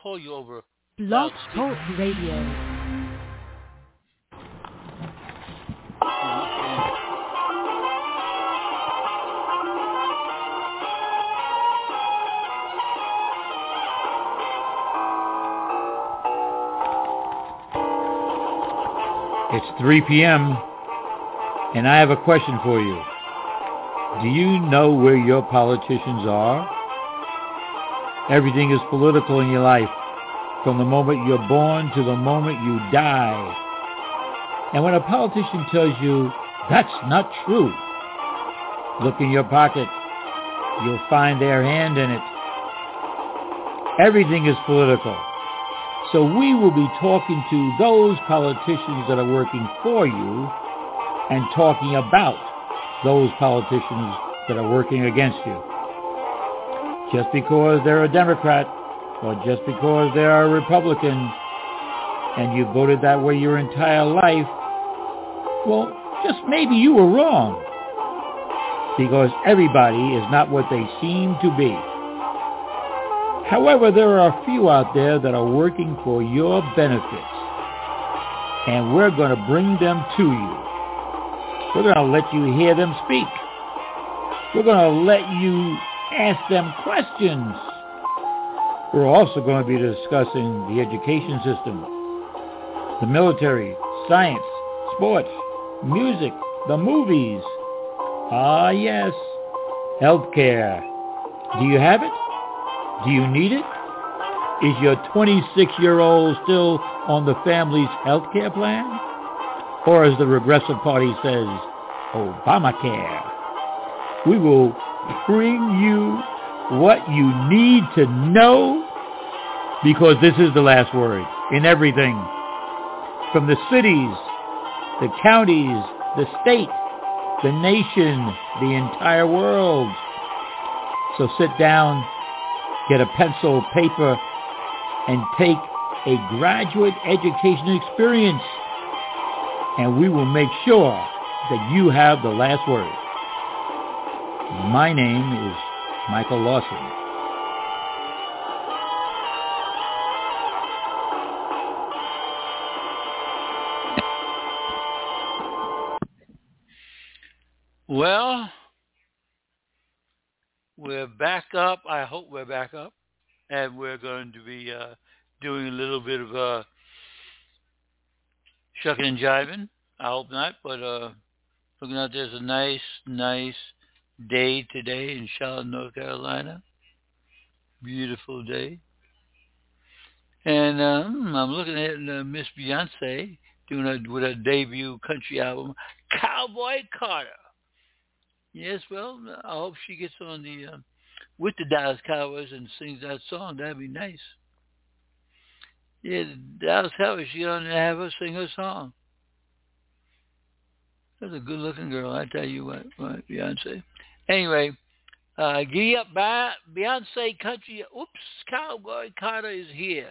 call you over Blog loudspeaker. Talk Radio. It's 3 p.m., and I have a question for you. Do you know where your politicians are? Everything is political in your life, from the moment you're born to the moment you die. And when a politician tells you that's not true, look in your pocket. You'll find their hand in it. Everything is political. So we will be talking to those politicians that are working for you and talking about those politicians that are working against you. Just because they're a Democrat or just because they're a Republican and you voted that way your entire life, well, just maybe you were wrong, because everybody is not what they seem to be. However, there are a few out there that are working for your benefits, and we're going to bring them to you. We're going to let you hear them speak. We're going to let you ask them questions. We're also going to be discussing the education system, the military, science, sports, music, the movies. Ah, yes, healthcare. Do you have it? Do you need it? Is your 26-year-old still on the family's health care plan? Or as the Regressive Party says, Obamacare. We will bring you what you need to know, because this is the last word in everything. From the cities, the counties, the state, the nation, the entire world. So sit down, get a pencil, paper, and take a graduate education experience, and we will make sure that you have the last word. My name is Michael Lawson. Well, we're back up. I hope we're back up. And we're going to be doing a little bit of shucking and jiving. I hope not, but looking out, there's a nice day today in Charlotte, North Carolina. Beautiful day. And I'm looking at Miss Beyonce with her debut country album, Cowboy Carter. Yes, well, I hope she gets on with the Dallas Cowboys and sings that song. That'd be nice. Yeah, the Dallas Cowboys, she ought to have her sing her song. That's a good-looking girl, I tell you what, Beyonce. Anyway, giddy up, Beyonce country. Oops, Cowboy Carter is here.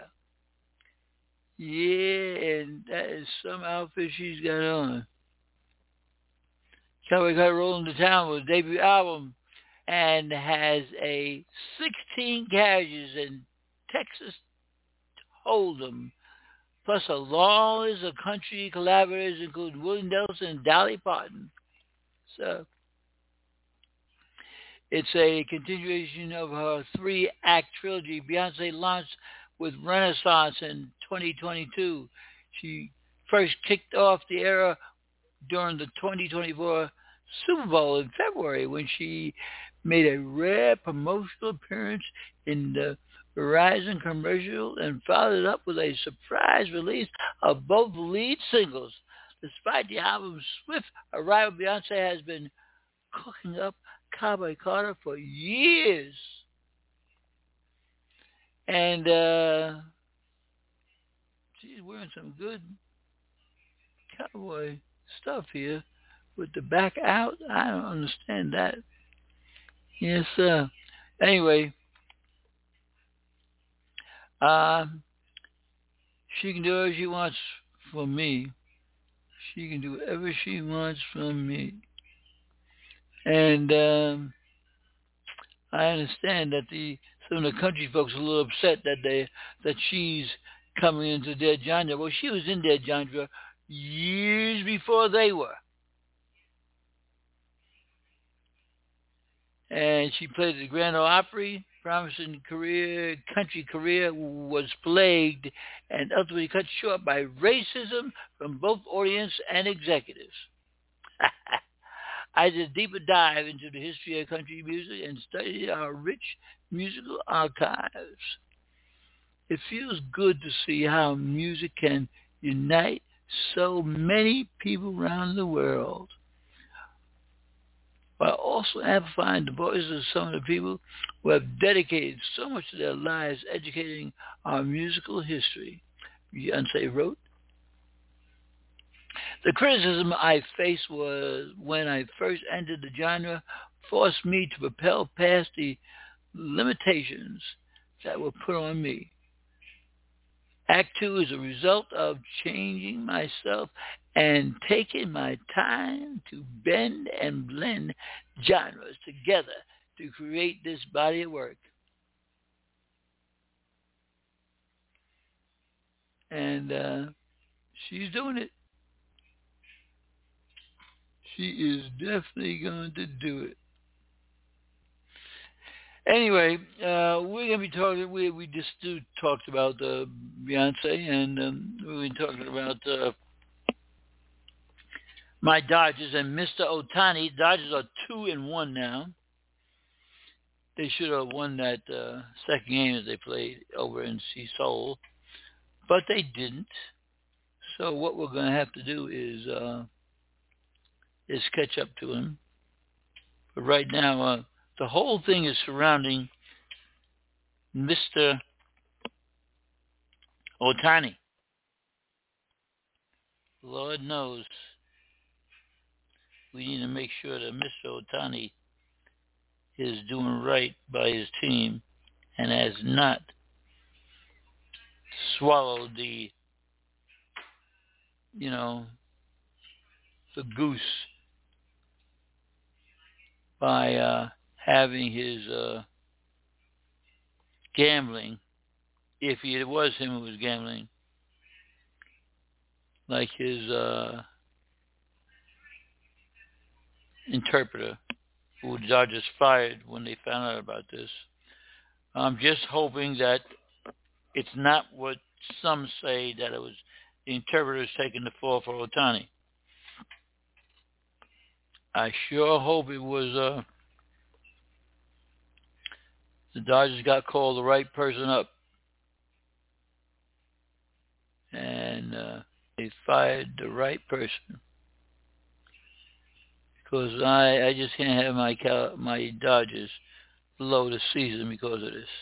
Yeah, and that is some outfit she's got on. Cowboy Carter rolling to town with a debut album and has a 16 carriages in Texas Hold'em, plus a long list of country collaborators including Willie Nelson and Dolly Parton. So it's a continuation of her 3-act trilogy. Beyonce launched with Renaissance in 2022. She first kicked off the era during the 2024 Super Bowl in February, when she made a rare promotional appearance in the Verizon commercial and followed it up with a surprise release of both lead singles. Despite the album's swift arrival, Beyonce has been cooking up Cowboy Carter for years. And she's wearing some good cowboy stuff here with the back out. I don't understand that. Yes, anyway, she can do whatever she wants for me. She can do whatever she wants from me. And I understand that the some of the country folks are a little upset that she's coming into their genre. Well, she was in their genre years before they were. And she played at the Grand Ole Opry. Promising country career was plagued and ultimately cut short by racism from both audience and executives. I did a deeper dive into the history of country music and studied our rich musical archives. It feels good to see how music can unite so many people around the world, while also amplifying the voices of some of the people who have dedicated so much of their lives educating our musical history. Beyonce wrote, "The criticism I faced was when I first entered the genre forced me to propel past the limitations that were put on me. Act 2 is a result of changing myself and taking my time to bend and blend genres together to create this body of work." And she's doing it. She is definitely going to do it. Anyway, we're going to be talking, we just talked about Beyonce, and we've been talking about my Dodgers and Mr. Ohtani. Dodgers are 2-1 now. They should have won that second game that they played over in Seoul, but they didn't. So what we're going to have to do is catch up to him. But right now, the whole thing is surrounding Mr. Ohtani. Lord knows we need to make sure that Mr. Ohtani is doing right by his team and has not swallowed the goose by having his gambling, if it was him who was gambling, like his interpreter, who the Dodgers fired when they found out about this. I'm just hoping that it's not what some say, that it was the interpreters taking the fall for Ohtani. I sure hope it was the Dodgers got called the right person up, and they fired the right person, because I just can't have my Dodgers below the season because of this.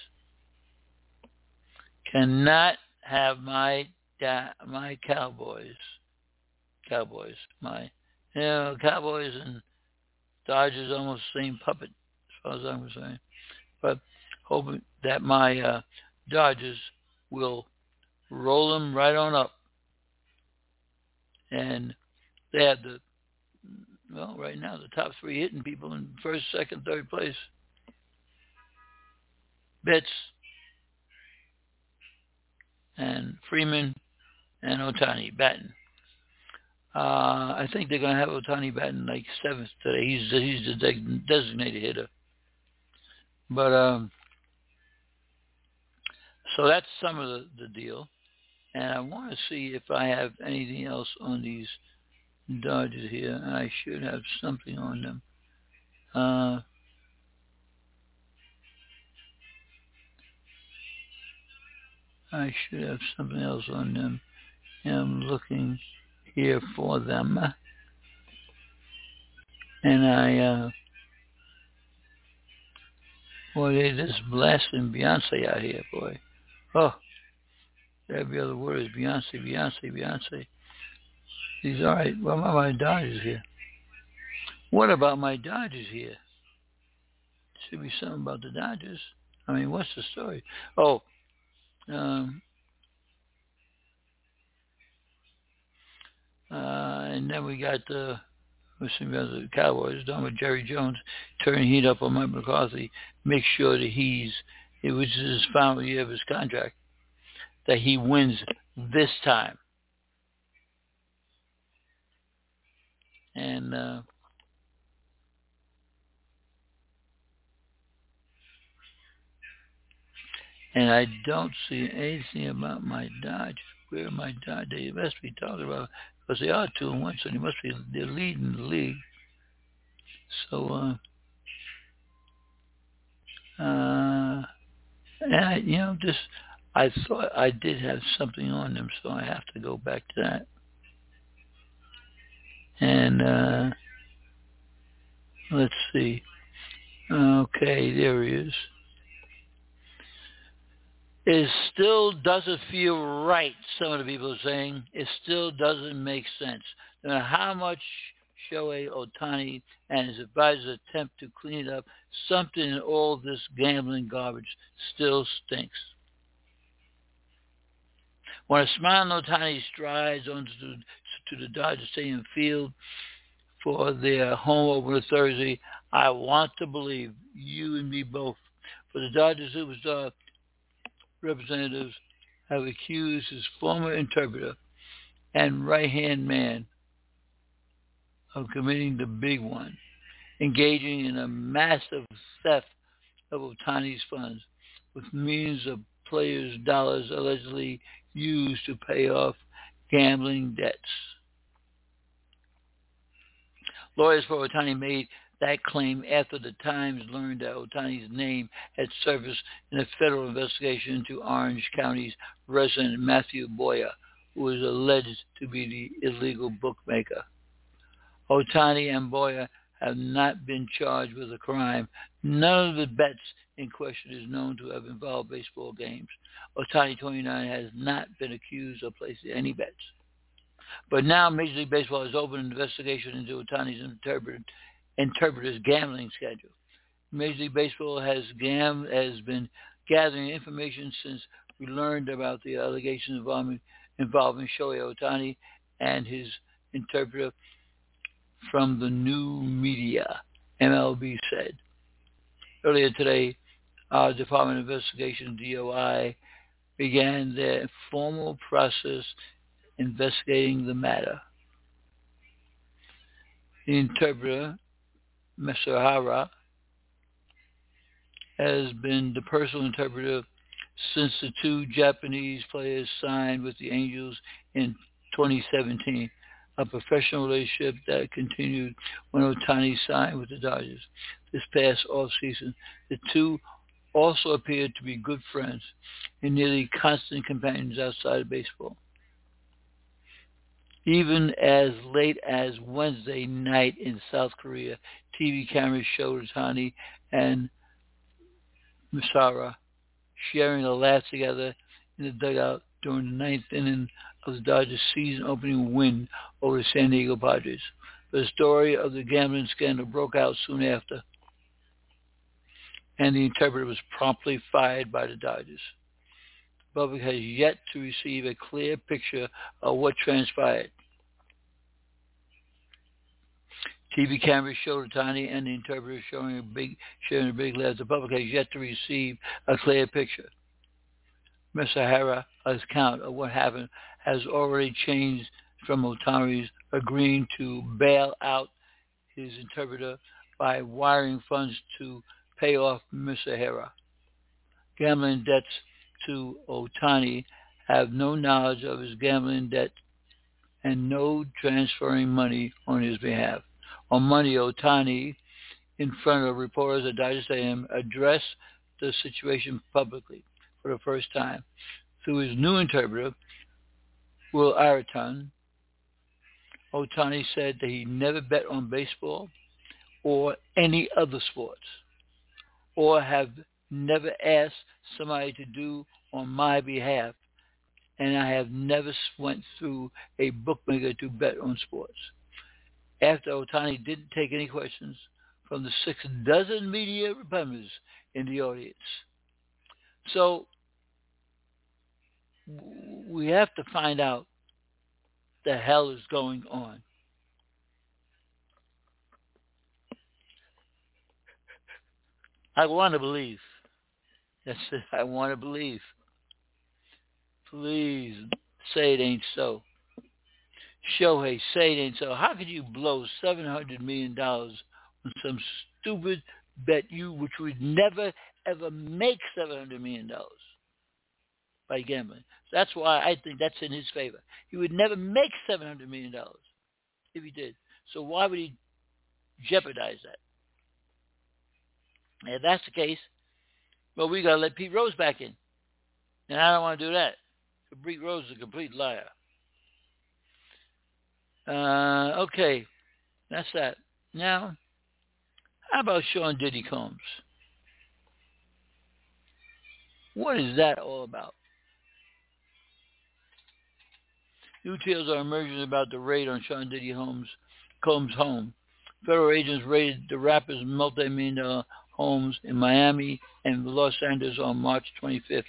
Cannot have my Cowboys, Cowboys and Dodgers almost the same puppet as far as I'm concerned. But hoping that my Dodgers will roll them right on up. And they have right now, the top three hitting people in first, second, third place. Betts and Freeman and Ohtani batting. I think they're going to have Ohtani batting like seventh today. He's the designated hitter. But so that's some of the deal. And I want to see if I have anything else on these Dodgers here. I should have something on them. I should have something else on them. I'm looking here for them. And boy, they just blasting Beyonce out here, boy. Oh, every other word is Beyonce, Beyonce, Beyonce. He's all right. What about my Dodgers here? What about my Dodgers here? Should be something about the Dodgers. I mean, what's the story? Oh, and then we got the Cowboys, done with Jerry Jones, turning heat up on Mike McCarthy, make sure that he's which is his final year of his contract, that he wins this time. And I don't see anything about my Dodgers. Where are my Dodgers? They must be talking about, because they are 2-1, so they're leading the league. So, and I thought I did have something on them, so I have to go back to that. And let's see. Okay, there he is. It still doesn't feel right, some of the people are saying. It still doesn't make sense. No matter how much Shohei Ohtani and his advisors attempt to clean it up, something in all this gambling garbage still stinks. When a smiling Ohtani strides onto the Dodger Stadium field for their home opener Thursday, I want to believe, you and me both, for the Dodgers superstar representatives have accused his former interpreter and right-hand man of committing the big one, engaging in a massive theft of Ohtani's funds, with millions of players' dollars allegedly used to pay off gambling debts. Lawyers for Ohtani made that claim after the Times learned that Ohtani's name had surfaced in a federal investigation into Orange County's resident Matthew Boyer, who was alleged to be the illegal bookmaker. Ohtani and Boyer have not been charged with a crime. None of the bets in question is known to have involved baseball games. Ohtani, 29, has not been accused of placing any bets. But now Major League Baseball has opened an investigation into Ohtani's interpreter's gambling schedule. Major League Baseball has been gathering information since we learned about the allegations involving Shohei Ohtani and his interpreter from the new media, MLB said. Earlier today, our Department of Investigation, DOI, began their formal process investigating the matter. The interpreter, Masahara, has been the personal interpreter since the two Japanese players signed with the Angels in 2017, a professional relationship that continued when Ohtani signed with the Dodgers this past offseason. The two also appeared to be good friends and nearly constant companions outside of baseball. Even as late as Wednesday night in South Korea, TV cameras showed Ohtani and Masahara sharing a laugh together in the dugout during the ninth inning of the Dodgers' season-opening win over the San Diego Padres. The story of the gambling scandal broke out soon after, and the interpreter was promptly fired by the Dodgers. The public has yet to receive a clear picture of what transpired. TV cameras showed Ohtani and the interpreter sharing a big laugh. The public has yet to receive a clear picture. Masahara's account of what happened has already changed from Ohtani's agreeing to bail out his interpreter by wiring funds to pay off Masahara. Gambling debts to Ohtani have no knowledge of his gambling debt and no transferring money on his behalf. On Monday, Ohtani, in front of reporters at Dodger Stadium, addressed the situation publicly for the first time. Through his new interpreter, Will Araton, Ohtani said that he never bet on baseball or any other sports, or have never asked somebody to do on my behalf, and I have never went through a bookmaker to bet on sports. After Ohtani didn't take any questions from the 6 dozen media reporters in the audience. So we have to find out the hell is going on. I want to believe That's it. I want to believe. Please say it ain't so. Shohei, say it ain't so. How could you blow $700 million on some stupid bet which would never, ever make $700 million by gambling? So that's why I think that's in his favor. He would never make $700 million if he did. So why would he jeopardize that? And if that's the case, well, we got to let Pete Rose back in. And I don't want to do that. Pete Rose is a complete liar. Okay, that's that. Now, how about Sean Diddy Combs? What is that all about? New details are emerging about the raid on Sean Diddy Combs' home. Federal agents raided the rapper's multi-million-dollar homes in Miami and Los Angeles on March 25th.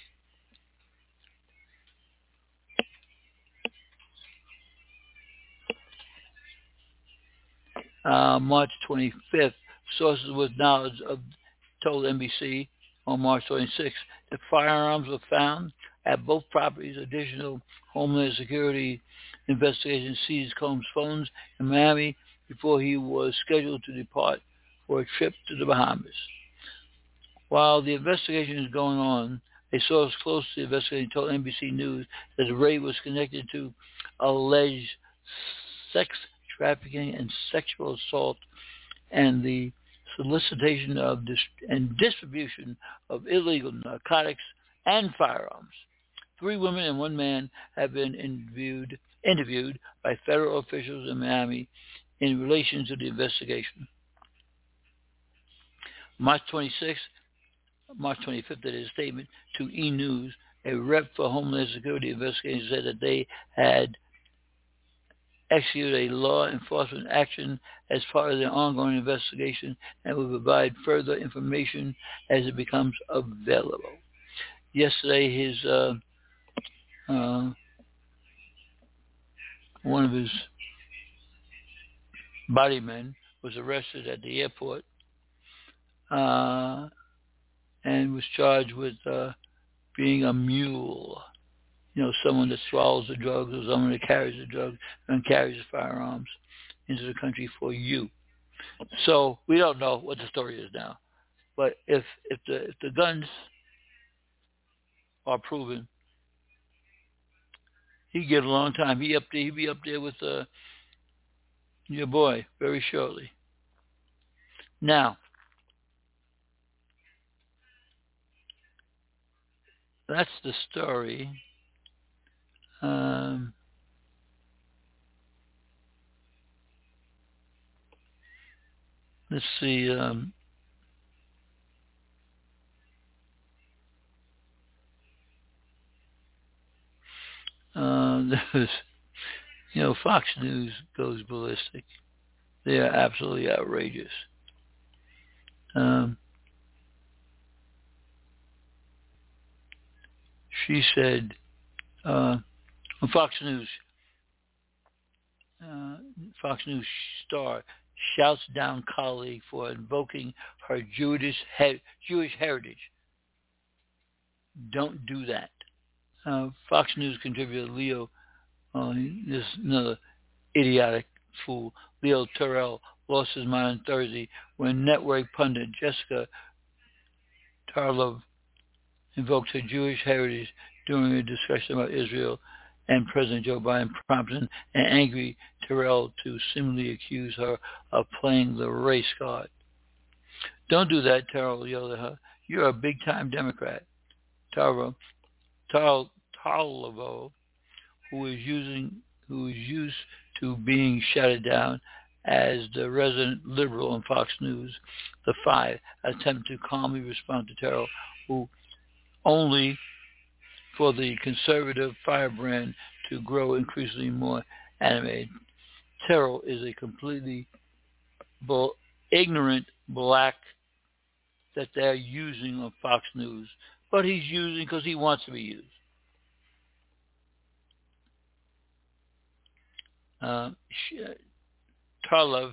March 25th, sources with knowledge told NBC on March 26th that firearms were found at both properties. Additional Homeland Security investigation seized Combs' phones in Miami before he was scheduled to depart for a trip to the Bahamas. While the investigation is going on, a source close to the investigation told NBC News that the raid was connected to alleged sex trafficking and sexual assault and the solicitation of and distribution of illegal narcotics and firearms. 3 women and 1 man have been interviewed by federal officials in Miami in relation to the investigation. March 25th, in his statement to E! News, a rep for Homeland Security investigation said that they had executed a law enforcement action as part of their ongoing investigation and will provide further information as it becomes available. Yesterday, his one of his body men was arrested at the airport and was charged with being a mule. You know, someone that swallows the drugs or someone that carries the drugs and carries the firearms into the country for you. So we don't know what the story is now. But if the guns are proven, he'd get a long time. He'd be up there with your boy very shortly. Now, that's the story. Let's see. There's, Fox News goes ballistic. They are absolutely outrageous. She said on Fox News star shouts down colleague for invoking her Jewish heritage. Don't do that. Fox News contributor Leo, this is another idiotic fool, Leo Terrell, lost his mind on Thursday when network pundit Jessica Tarlov invoked her Jewish heritage during a discussion about Israel and President Joe Biden, prompting an angry Terrell to seemingly accuse her of playing the race card. Don't do that, Terrell yelled at her. You're a big-time Democrat. Tarlov, who is used to being shouted down as the resident liberal on Fox News, The Five, attempted to calmly respond to Terrell, who only for the conservative firebrand to grow increasingly more animated. Terrell is a completely ignorant black that they're using on Fox News, but he's using because he wants to be used. Tarlov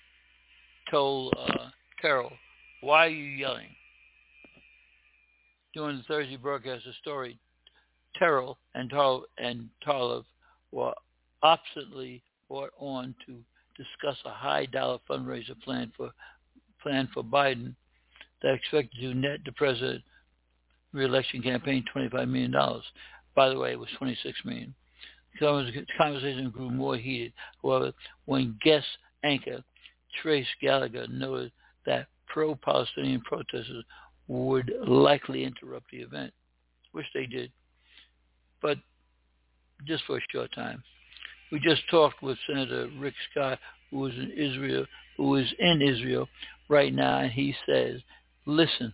told Terrell, "Why are you yelling?" During the Thursday broadcast, the story Terrell and Tarlov were oppositely brought on to discuss a high-dollar fundraiser plan for Biden that expected to net the president re-election campaign $25 million. By the way, it was $26 million. The conversation grew more heated, however, when guest anchor Trace Gallagher noted that pro-Palestinian protesters would likely interrupt the event, which they did, but just for a short time. We just talked with Senator Rick Scott, who is in Israel right now, and he says, listen,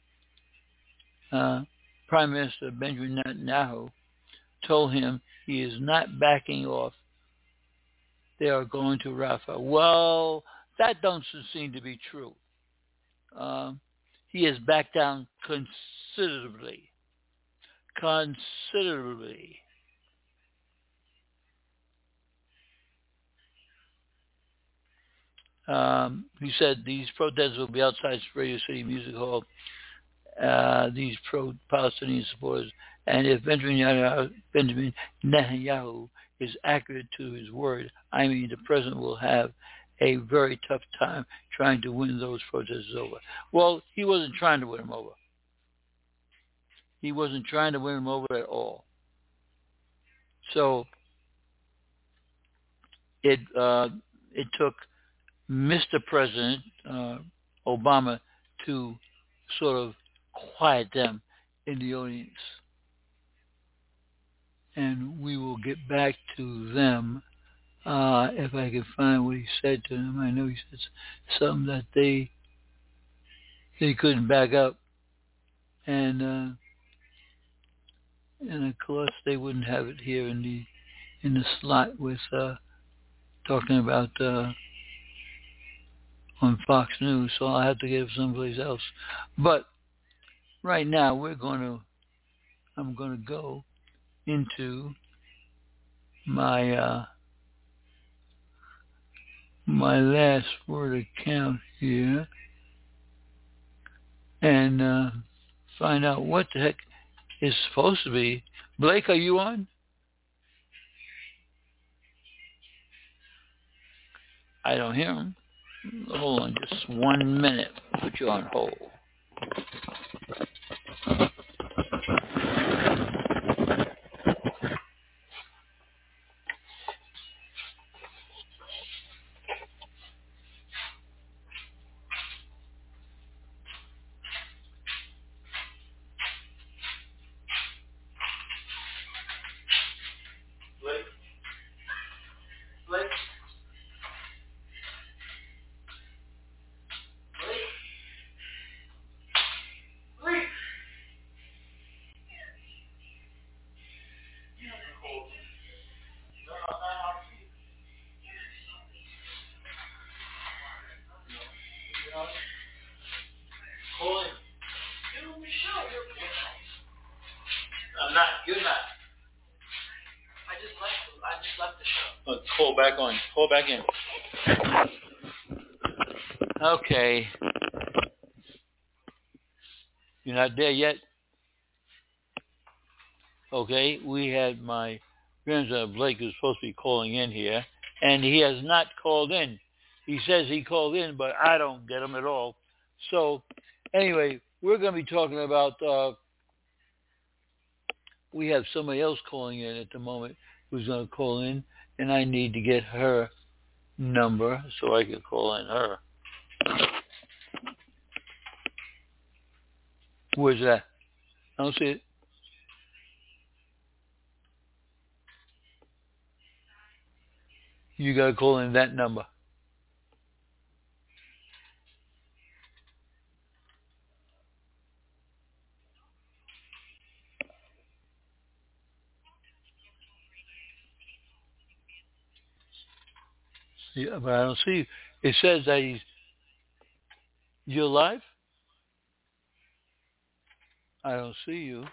Prime Minister Benjamin Netanyahu told him he is not backing off. They are going to Rafah. Well, that don't seem to be true. He has backed down considerably. He said these protests will be outside Radio City Music Hall. These pro-Palestinian supporters, and if Benjamin Netanyahu is accurate to his word, I mean the president will have a very tough time trying to win those protests over. Well, he wasn't trying to win them over. He wasn't trying to win them over at all. So it took Mr. President Obama to sort of quiet them in the audience. And we will get back to them if I can find what he said to them. I know he said something that they couldn't back up. And of course they wouldn't have it here in the slot with talking about on Fox News, so I'll have to get it someplace else. But right now I'm gonna go into my my last word account here and find out what the heck is supposed to be. Blake, are you on? I don't hear him. Hold on just 1 minute. Put you on hold. Call back in. Okay. You're not there yet? Okay. We had my grandson Blake who's supposed to be calling in here, and he has not called in. He says he called in, but I don't get him at all. So, anyway, we're going to be talking about, we have somebody else calling in at the moment who's going to call in, and I need to get her number so I can call in her. Where's that? I don't see it. You got to call in that number. Yeah, but I don't see you. It says that you're live? I don't see you.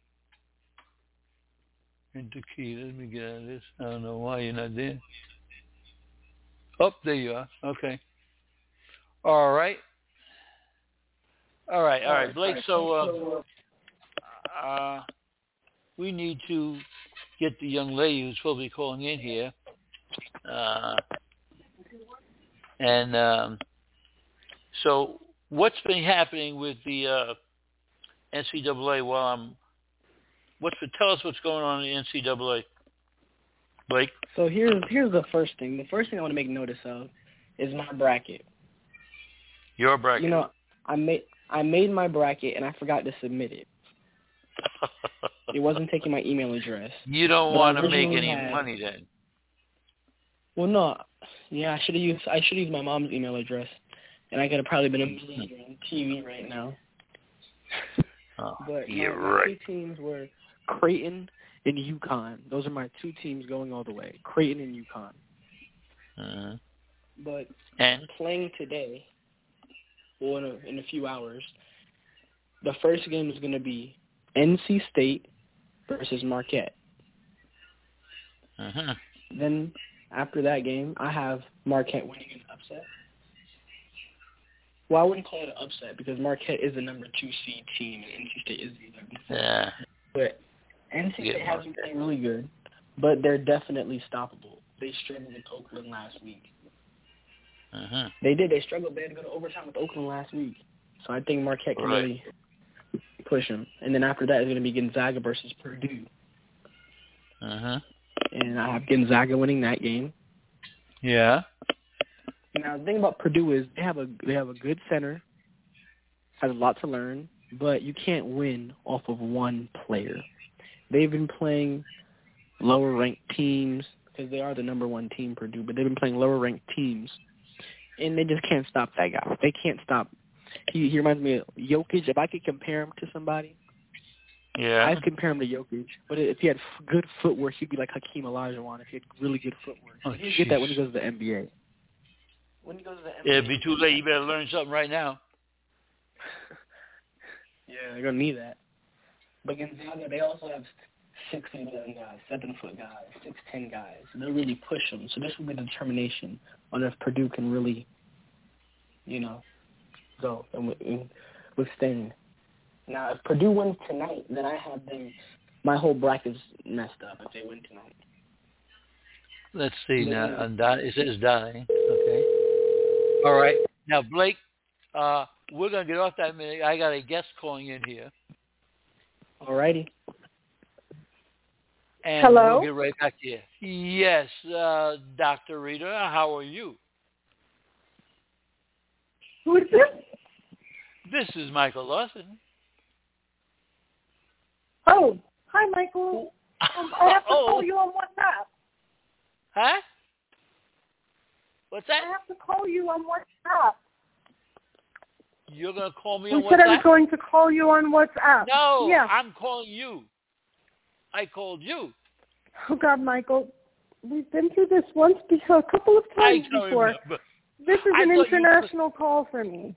Into key. Let me get out of this. I don't know why you're not there. Oh, there you are. Okay. All right. Blake, so we need to get the young lady who's supposed to be calling in here. So what's been happening with the NCAA tell us what's going on in the NCAA, Blake? So here's the first thing. The first thing I want to make notice of is my bracket. Your bracket. You know, I made my bracket and I forgot to submit it. It wasn't taking my email address. You don't want to make any money then. Well, no. Yeah, I should have used my mom's email address, and I could have probably been on TV right now. But my two teams were Creighton and UConn. Those are my two teams going all the way. Creighton and UConn. But playing today, well, in a few hours, the first game is going to be NC State versus Marquette. Then after that game, I have Marquette winning an upset. Well, I wouldn't call it an upset because Marquette is the number 2 seed team and NC State is the 11th. Yeah. But NC State hasn't been really good, but they're definitely stoppable. They struggled with Oakland last week. They did. They struggled. They had to go to overtime with Oakland last week. So I think Marquette can really push them. And then after that, it's going to be Gonzaga versus Purdue. And I have Gonzaga winning that game. Yeah. Now the thing about Purdue is they have a good center, has a lot to learn, but you can't win off of one player. They've been playing lower ranked teams because they are the number 1 team, Purdue, but they've been playing lower ranked teams, and they just can't stop that guy. They can't stop. He reminds me of Jokic. If I could compare him to somebody, I'd compare him to Jokic. But if he had good footwork, he'd be like Hakeem Olajuwon if he had really good footwork. He'd get that when he goes to the NBA. It'd be too late. You better learn something right now. Yeah, they're going to need that. But Gonzaga, they also have 6'11" guys, 7-foot guys, 6'10" guys. They'll really push them. So this will be the determination on if Purdue can really, go and withstand. Now, if Purdue wins tonight, then I have them. My whole bracket's messed up if they win tonight. Let's see now. It says die. Okay. All right. Now, Blake, we're going to get off that minute. I got a guest calling in here. All righty. And Hello? we'll get right back to you. Yes, Dr. Rita, how are you? Who is this? This is Michael Lawson. Oh, hi, Michael. I have to call you on WhatsApp. Huh? What's that? I have to call you on WhatsApp. You're going to call me on WhatsApp? You said I was going to call you on WhatsApp. No, yeah. I'm calling you. I called you. Oh, God, Michael. We've been through this once before, a couple of times before. Remember. This is an international call for me.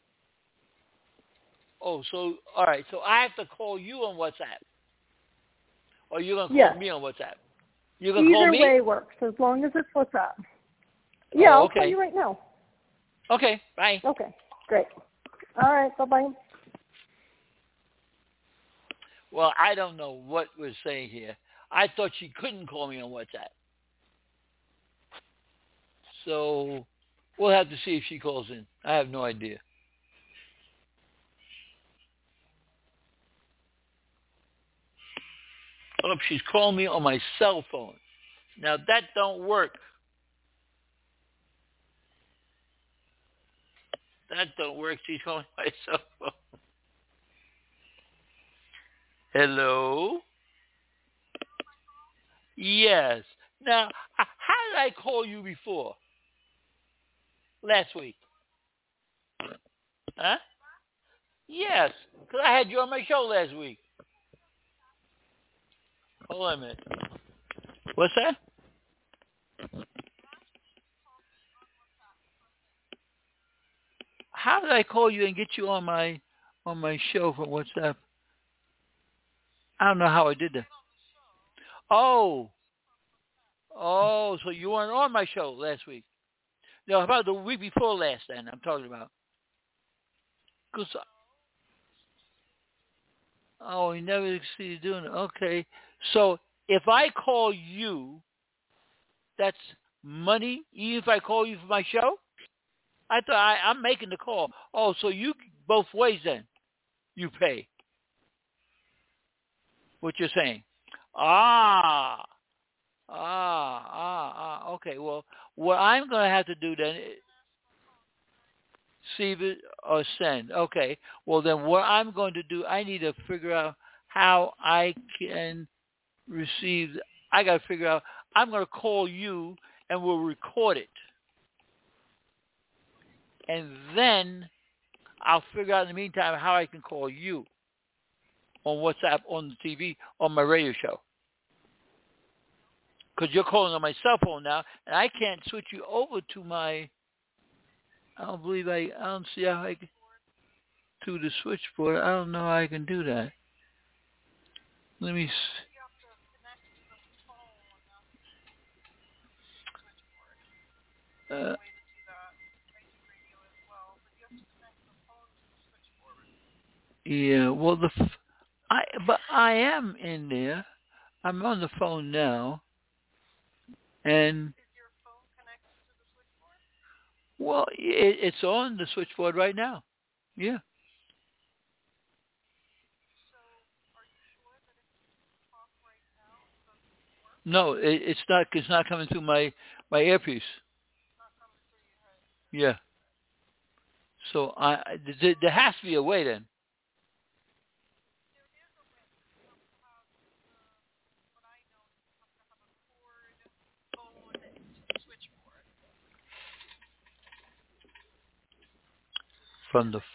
Oh, so, all right. So I have to call you on WhatsApp. Or you're going to call me on WhatsApp? You're going to call me? Either way works, as long as it's WhatsApp. Yeah, I'll call you right now. Okay, bye. Okay, great. All right, bye-bye. Well, I don't know what we're saying here. I thought she couldn't call me on WhatsApp. So we'll have to see if she calls in. I have no idea. Oh, she's calling me on my cell phone. Now, that don't work. That don't work. She's calling my cell phone. Hello? Yes. Now, how did I call you before? Last week. Huh? Yes, because I had you on my show last week. Hold on a minute. What's that? How did I call you and get you on my show from WhatsApp? I don't know how I did that. Oh, so you weren't on my show last week. No, how about the week before last then I'm talking about? 'Cause Oh, he never succeeded doing it. Okay. So if I call you, that's money, even if I call you for my show? I thought I'm making the call. Oh, so you both ways then. You pay. What you're saying. Okay, well, what I'm going to have to do then is receive it or send. Okay, well, then what I'm going to do, I need to figure out how I can receive. I got to figure out, I'm going to call you and we'll record it. And then I'll figure out in the meantime how I can call you on WhatsApp, on the TV, on my radio show. Because you're calling on my cell phone now, and I can't switch you over to my, I don't see how I can, to the switchboard. I don't know how I can do that. Let me, yeah, well, but I am in there. I'm on the phone now, and, well, it's on the switchboard right now. Yeah. No, it's not. It's not coming through my earpiece. Yeah. So there has to be a way then. From the.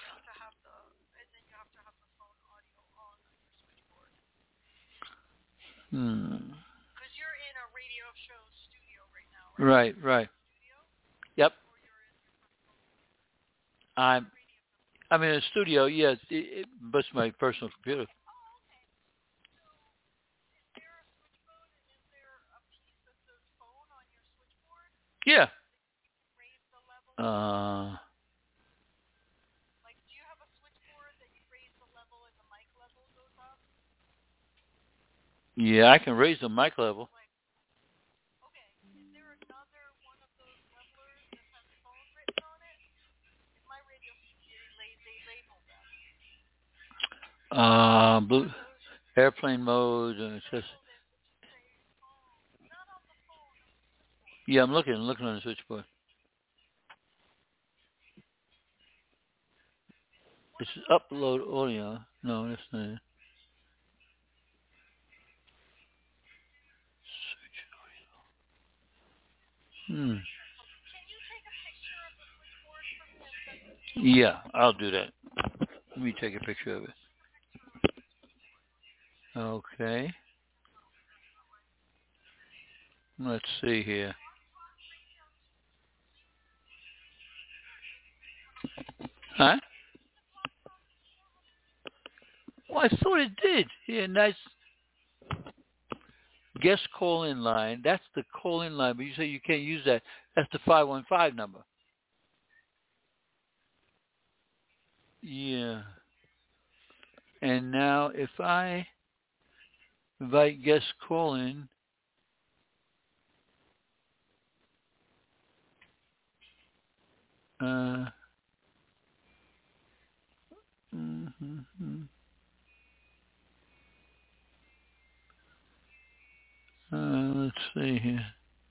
Right. Right. Yep. I'm in a studio. Yeah, but it's my personal computer. Yeah. Uh. Yeah, I can raise the mic level. Blue airplane mode. It says. Yeah, I'm looking on the switchboard. It's upload audio. No, that's not it. Hmm. Yeah, I'll do that. Let me take a picture of it. Okay. Let's see here. Huh? Well, I thought it did. Yeah, nice guest call-in line. That's the call-in line, but you say you can't use that. That's the 515 number. Yeah. And now if I invite guest call-in, mm-hmm. Let's see here.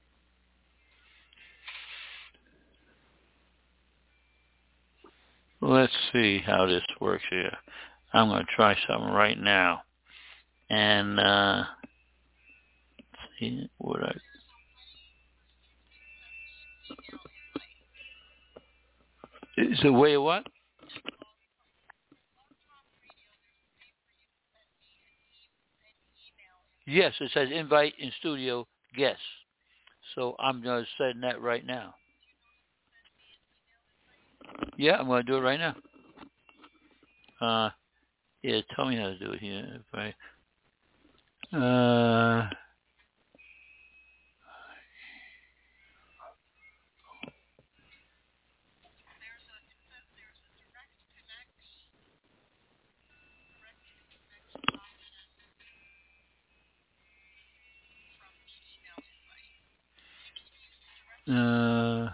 Let's see how this works here. I'm going to try something right now. And see what I... Is it way of what? Yes, it says invite in studio guests. So I'm going to send that right now. Yeah, I'm going to do it right now. Yeah, tell me how to do it here. If I, Uh,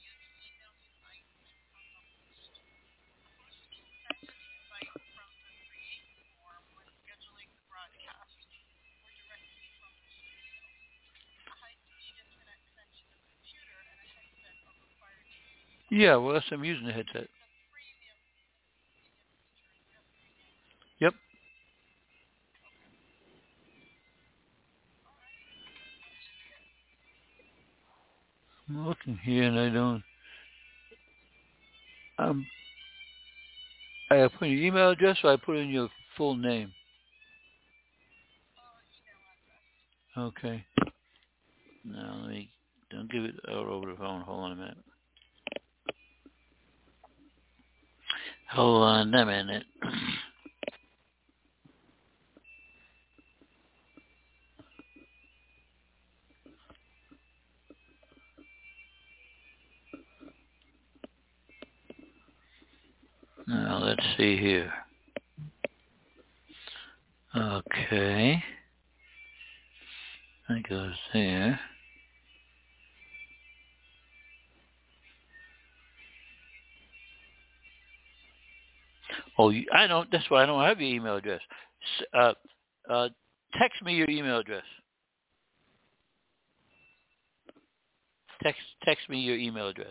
yeah, well, that's I'm using the headset. Yep. I'm looking here and I don't. I put in your email address or I put in your full name. Okay. Now let me. Don't give it out over the phone. Hold on a minute. Hold on a minute. Now let's see here. Okay. That goes there. Oh, I don't. That's why I don't have your email address. Text me your email address. Text me your email address.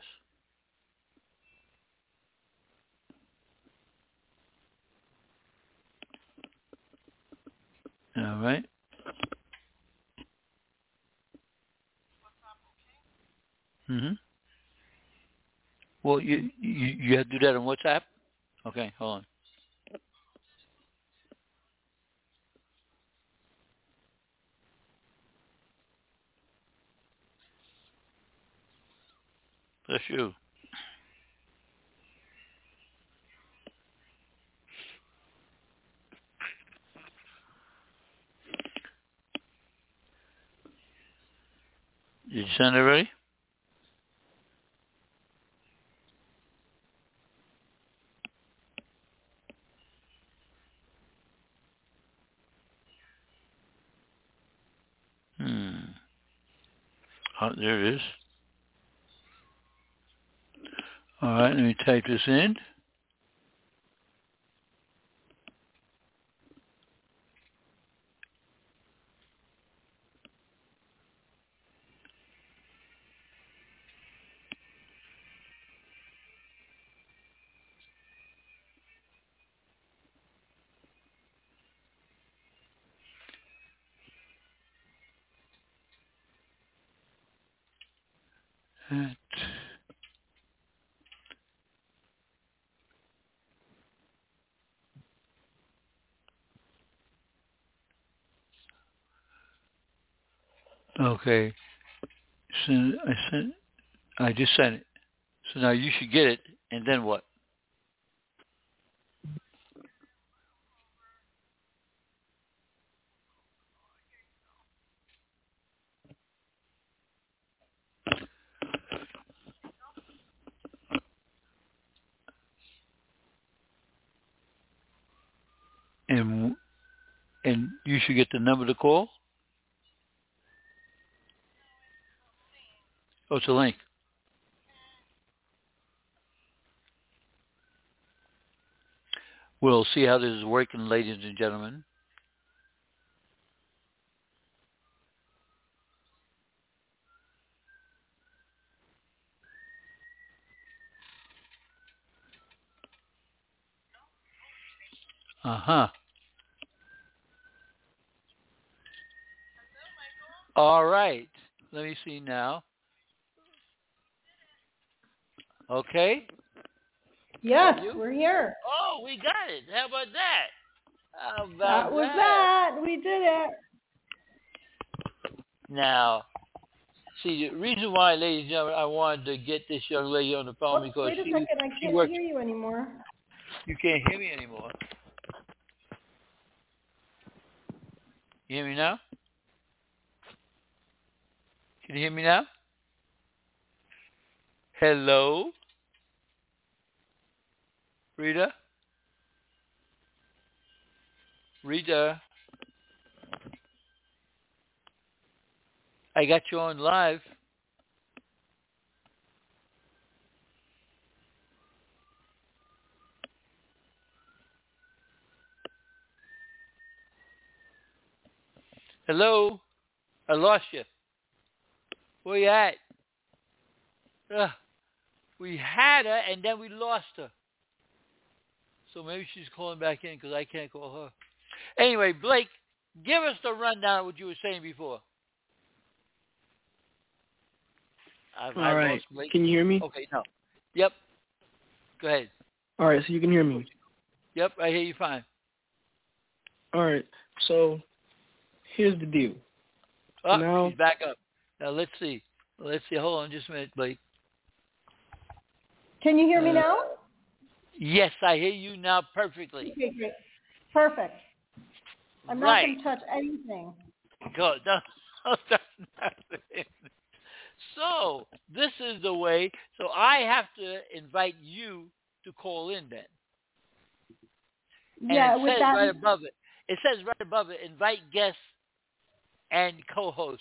All right. Mhm. Well, you have to do that on WhatsApp. Okay, hold on. That's you. Did you send it already? Oh, there it is. All right, let me type this in. Okay. I just sent it. So now you should get it, and then what? And you should get the number to call. Oh, it's a link. We'll see how this is working, ladies and gentlemen. Uh-huh. All right. Let me see now. Okay. Yes, we're here. Oh, we got it. How about that? How about that? Was that. We did it. Now, see, the reason why, ladies and gentlemen, I wanted to get this young lady on the phone because wait a second. I can't hear you anymore. You can't hear me anymore. You hear me now? Can you hear me now? Hello? Rita? Rita? I got you on live. Hello? I lost you. Where you at? We had her, and then we lost her. So maybe she's calling back in because I can't call her. Anyway, Blake, give us the rundown of what you were saying before. All right. Can you hear me? Okay, no. Yep. Go ahead. All right, so you can hear me. Yep, I hear you fine. All right, so here's the deal. Oh, now, she's back up. Now, let's see. Hold on just a minute, Blake. Can you hear me now? Yes, I hear you now perfectly. Okay, great. Perfect. I'm not going to touch anything. Good. No, that's nothing. So, this is the way. So, I have to invite you to call in then. Yeah, and it says right above it. It says right above it, invite guests and co-hosts.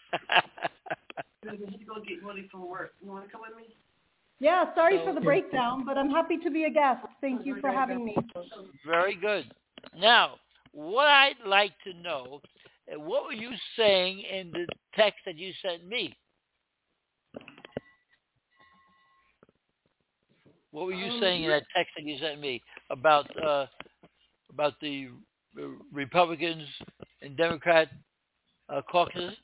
I need to go get ready for work. You want to come with me? Yeah, sorry for the breakdown, but I'm happy to be a guest. Thank you for having me. Very good. Now, what I'd like to know, what were you saying in the text that you sent me? What were you saying in that text that you sent me about the Republicans and Democrat caucuses?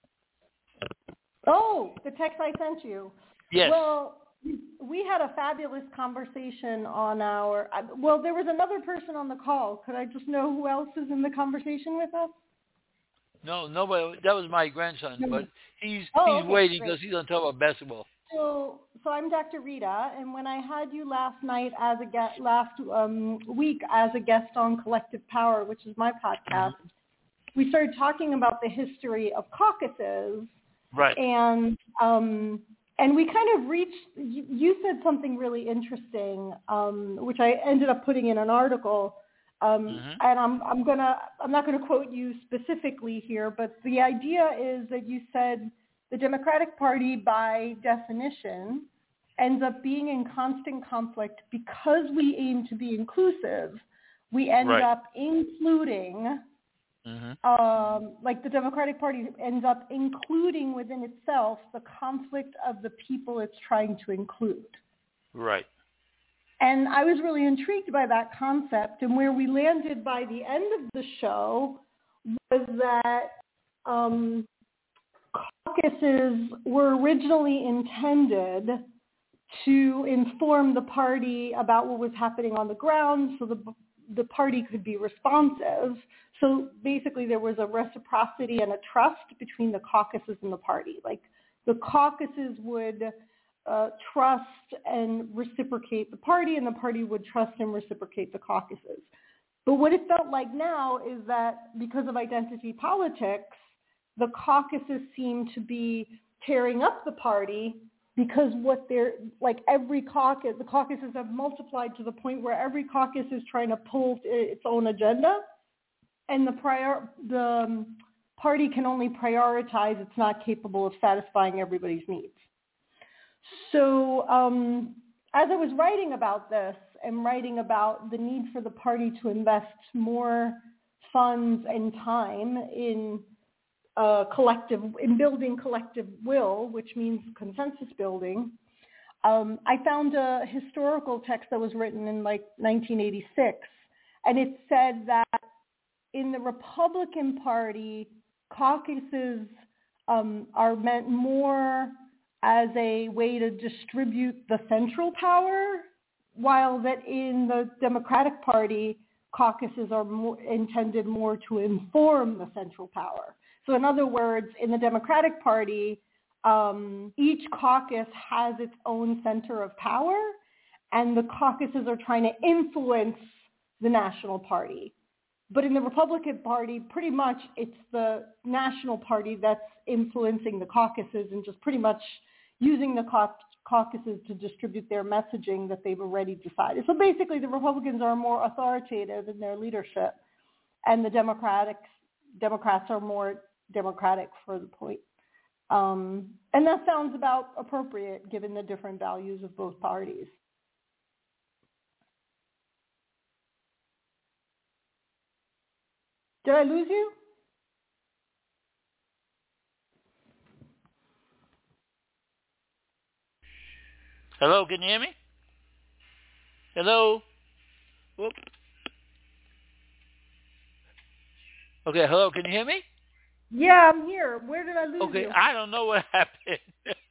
Oh, the text I sent you. Yes. Well, we had a fabulous conversation on our. Well, there was another person on the call. Could I just know who else is in the conversation with us? No, nobody. That was my grandson, but he's okay, waiting great. because he's going to talk about basketball. So I'm Dr. Rita, and when I had you last night as a guest, last week as a guest on Collective Power, which is my podcast, we started talking about the history of caucuses. Right. And we kind of reached. You said something really interesting, which I ended up putting in an article. And I'm not gonna quote you specifically here, but the idea is that you said the Democratic Party, by definition, ends up being in constant conflict because we aim to be inclusive. We end up including, like the Democratic Party ends up including within itself the conflict of the people it's trying to include. Right. And I was really intrigued by that concept, and where we landed by the end of the show was that caucuses were originally intended to inform the party about what was happening on the ground so the party could be responsive. So basically there was a reciprocity and a trust between the caucuses and the party. Like the caucuses would trust and reciprocate the party, and the party would trust and reciprocate the caucuses. But what it felt like now is that because of identity politics, the caucuses seem to be tearing up the party because what they're like every caucus, the caucuses have multiplied to the point where every caucus is trying to pull its own agenda, and the party can only prioritize it's not capable of satisfying everybody's needs. So as I was writing about this and writing about the need for the party to invest more funds and time in building collective will, which means consensus building, I found a historical text that was written in like 1986, and it said that in the Republican Party, caucuses are meant more as a way to distribute the central power, while that in the Democratic Party, caucuses are intended more to inform the central power. So in other words, in the Democratic Party, each caucus has its own center of power, and the caucuses are trying to influence the national party. But in the Republican Party, pretty much it's the national party that's influencing the caucuses and just pretty much using the caucuses to distribute their messaging that they've already decided. So basically the Republicans are more authoritative in their leadership, and the Democrats are more democratic for the point. And that sounds about appropriate given the different values of both parties. Did I lose you? Hello, can you hear me? Hello? Whoop. Okay, hello, can you hear me? Yeah, I'm here. Where did I lose Okay, you? I don't know what happened.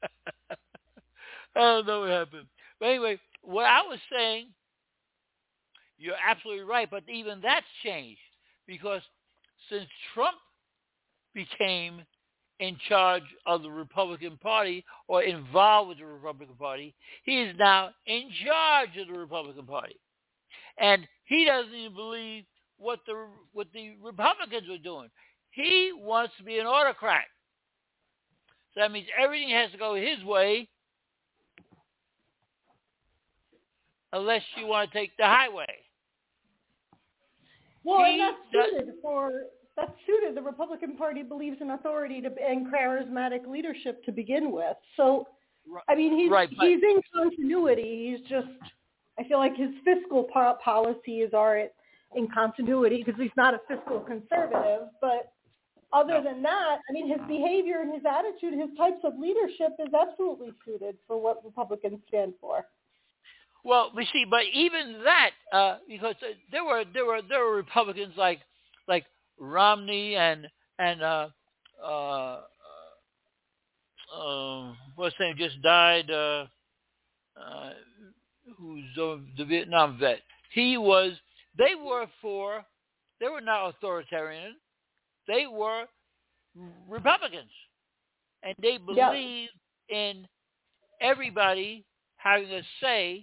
I don't know what happened. But anyway, what I was saying, you're absolutely right, but even that's changed because since Trump became in charge of the Republican Party or involved with the Republican Party, he is now in charge of the Republican Party. And he doesn't even believe what the Republicans are doing. He wants to be an autocrat. So that means everything has to go his way unless you want to take the highway. Well, and that's suited. The Republican Party believes in authority and charismatic leadership to begin with. So, I mean, he's in continuity. He's just, I feel like his fiscal policies are in continuity because he's not a fiscal conservative. But other than that, I mean, his behavior and his attitude, his types of leadership is absolutely suited for what Republicans stand for. Well, we see, but even that, because there were Republicans like Romney and what's his name just died, who's the Vietnam vet. They were not authoritarian. They were Republicans, and they believed in everybody having a say.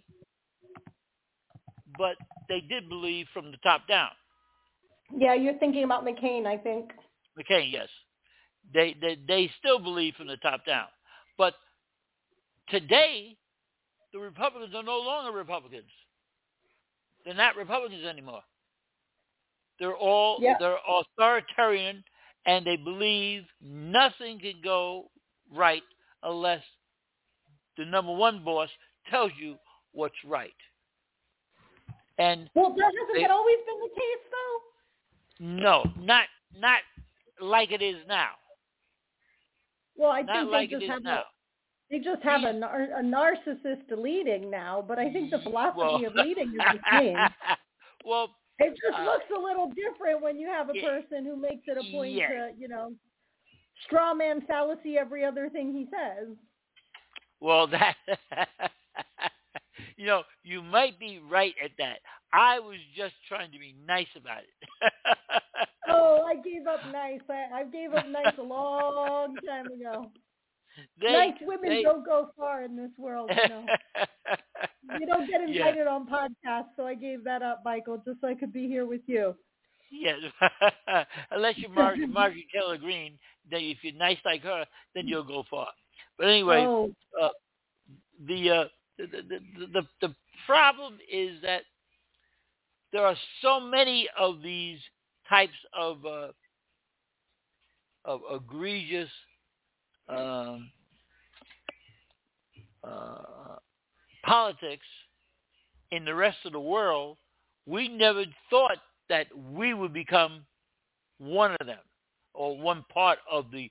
But they did believe from the top down. Yeah, you're thinking about McCain, I think. McCain, yes. They still believe from the top down. But today, the Republicans are no longer Republicans. They're not Republicans anymore. They're authoritarian, and they believe nothing can go right unless the number one boss tells you what's right. And hasn't that always been the case, though? No, not like it is now. Well, I think they just have a narcissist leading now, but I think the philosophy of leading is the same. Well, it just looks a little different when you have a person who makes it a point to, straw man fallacy every other thing he says. Well, that you might be right at that. I was just trying to be nice about it. Oh, I gave up nice. I gave up nice a long time ago. Nice women don't go far in this world, You don't get invited on podcasts, so I gave that up, Michael, just so I could be here with you. Yes, unless you're Margaret Taylor Greene, then if you're nice like her, then you'll go far. But anyway, the problem is that there are so many of these types of egregious politics in the rest of the world. We never thought that we would become one of them or one part of the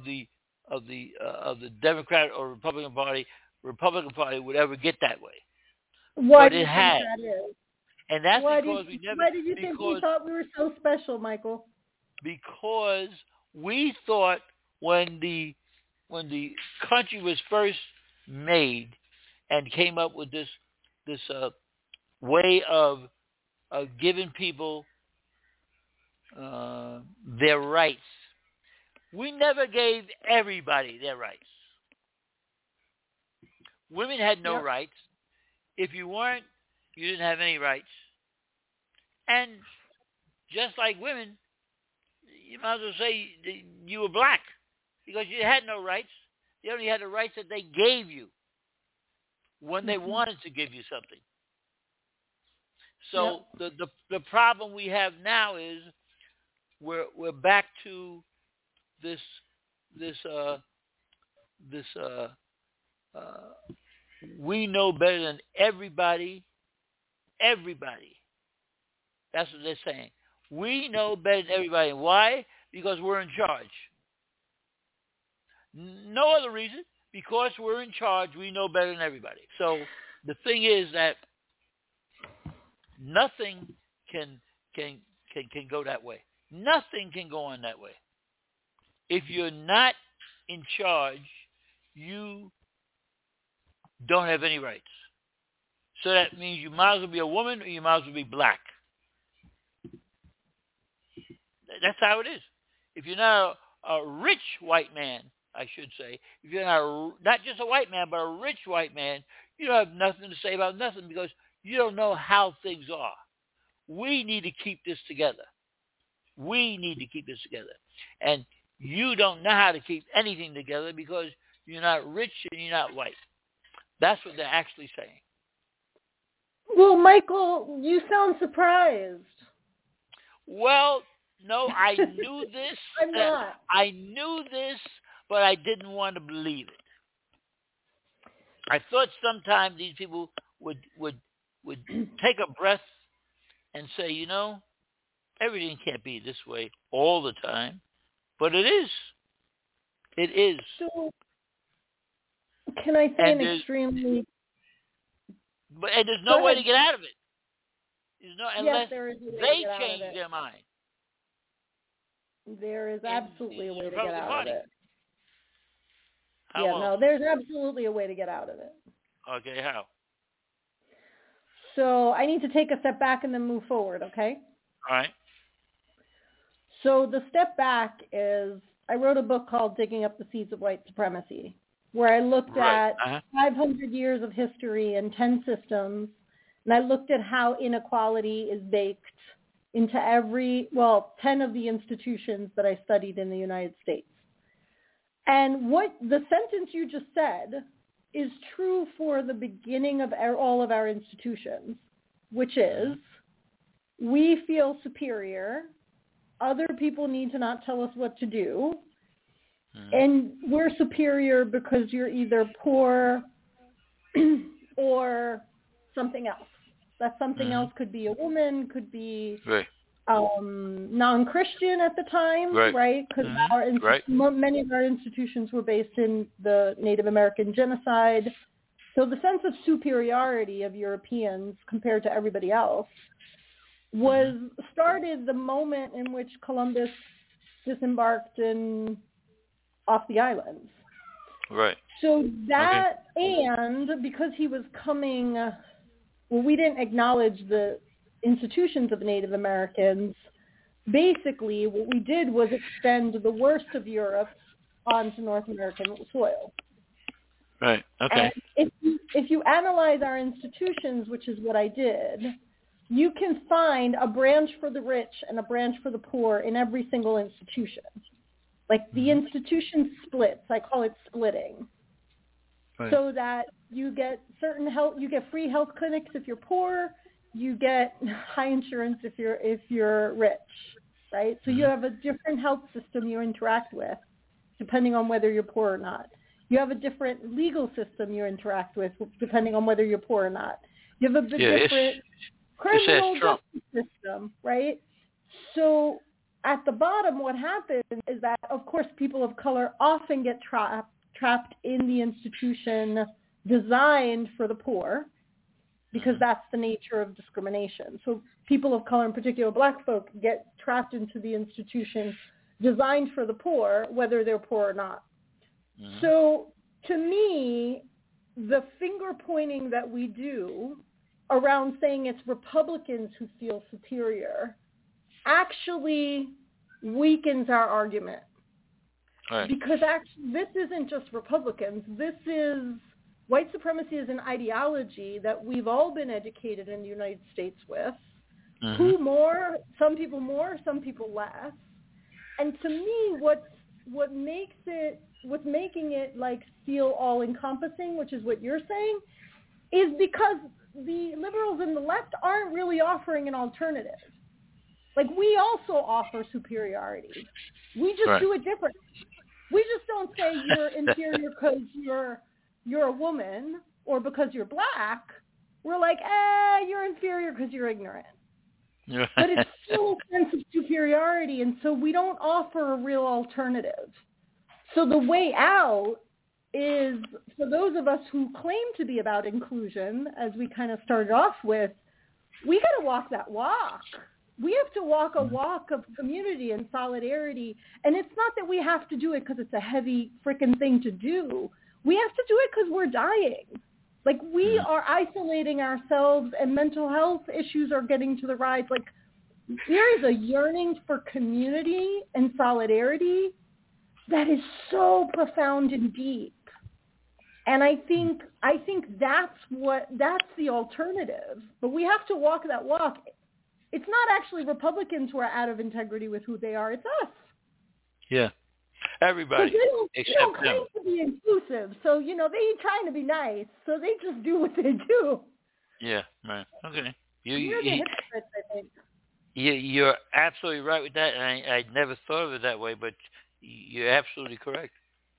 Democrat or Republican Party. Republican Party would ever get that way. Why do you think that is? And that's why because we never. Why did you think we thought we were so special, Michael? Because we thought when the country was first made and came up with this way of giving people their rights, we never gave everybody their rights. Women had no rights. If you weren't, you didn't have any rights. And just like women, you might as well say you were black because you had no rights. You only had the rights that they gave you when they wanted to give you something. So the problem we have now is we're back to this we know better than everybody. That's what they're saying. We know better than everybody. Why? Because we're in charge. No other reason. because we're in charge, we know better than everybody. So the thing is that nothing can go that way. Nothing can go on that way. If you're not in charge, you don't have any rights. So that means you might as well be a woman or you might as well be black. That's how it is. If you're not a rich white man, I should say, if you're not just a white man, but a rich white man, you don't have nothing to say about nothing because you don't know how things are. We need to keep this together. We need to keep this together. And you don't know how to keep anything together because you're not rich and you're not white. That's what they're actually saying. Well, Michael, you sound surprised. Well, no, I knew this. I'm not. I knew this, but I didn't want to believe it. I thought sometime these people would take a breath and say, you know, everything can't be this way all the time. But it is. It is. So, can I say an extremely... And there's no way to get out of it. There's no, unless there is a way they to get change out of it. their mind. There is absolutely a way to get out of it. How long? No, there's absolutely a way to get out of it. Okay, how? So I need to take a step back and then move forward, okay? All right. So the step back is I wrote a book called Digging Up the Seeds of White Supremacy, where I looked at 500 years of history and 10 systems, and I looked at how inequality is baked into 10 of the institutions that I studied in the United States. And what the sentence you just said is true for the beginning of all of our institutions, which is we feel superior. Other people need to not tell us what to do. And we're superior because you're either poor or something else. That something else could be a woman, could be non-Christian at the time, right? Because many of our institutions were based in the Native American genocide. So the sense of superiority of Europeans compared to everybody else was started the moment in which Columbus disembarked off the islands. Right. So that, and because he was coming, we didn't acknowledge the institutions of Native Americans. Basically, what we did was extend the worst of Europe onto North American soil. Right. Okay. And if you analyze our institutions, which is what I did, you can find a branch for the rich and a branch for the poor in every single institution. Like the institution splits. I call it splitting. Right. So that you get certain health, you get free health clinics if you're poor, you get high insurance if you're rich, right? So you have a different health system you interact with depending on whether you're poor or not. You have a different legal system you interact with depending on whether you're poor or not. You have a different criminal justice system, right? So at the bottom, what happens is that, of course, people of color often get trapped in the institution designed for the poor because that's the nature of discrimination. So people of color, in particular black folk, get trapped into the institution designed for the poor, whether they're poor or not. So to me, the finger pointing that we do around saying it's Republicans who feel superior actually weakens our argument. Right. Because actually this isn't just Republicans. This is, white supremacy is an ideology that we've all been educated in the United States with. Who more? Some people more, some people less. And to me, what's making it like feel all encompassing, which is what you're saying, is because the liberals and the left aren't really offering an alternative. Like, we also offer superiority. We just do it differently. We just don't say you're inferior because you're a woman or because you're black. We're like, you're inferior because you're ignorant. But it's still a sense of superiority, and so we don't offer a real alternative. So the way out is for those of us who claim to be about inclusion, as we kind of started off with, we got to walk that walk. We have to walk a walk of community and solidarity. And it's not that we have to do it because it's a heavy freaking thing to do. We have to do it because we're dying. Like, we are isolating ourselves, and mental health issues are getting to the rise. Like, there is a yearning for community and solidarity that is so profound and deep. And I think that's the alternative. But we have to walk that walk. It's not actually Republicans who are out of integrity with who they are. It's us. Yeah. Everybody. They don't claim to be inclusive. So, they ain't trying to be nice. So they just do what they do. Yeah, right. Okay. You're the hypocrites, I think. You're absolutely right with that. And I never thought of it that way, but you're absolutely correct.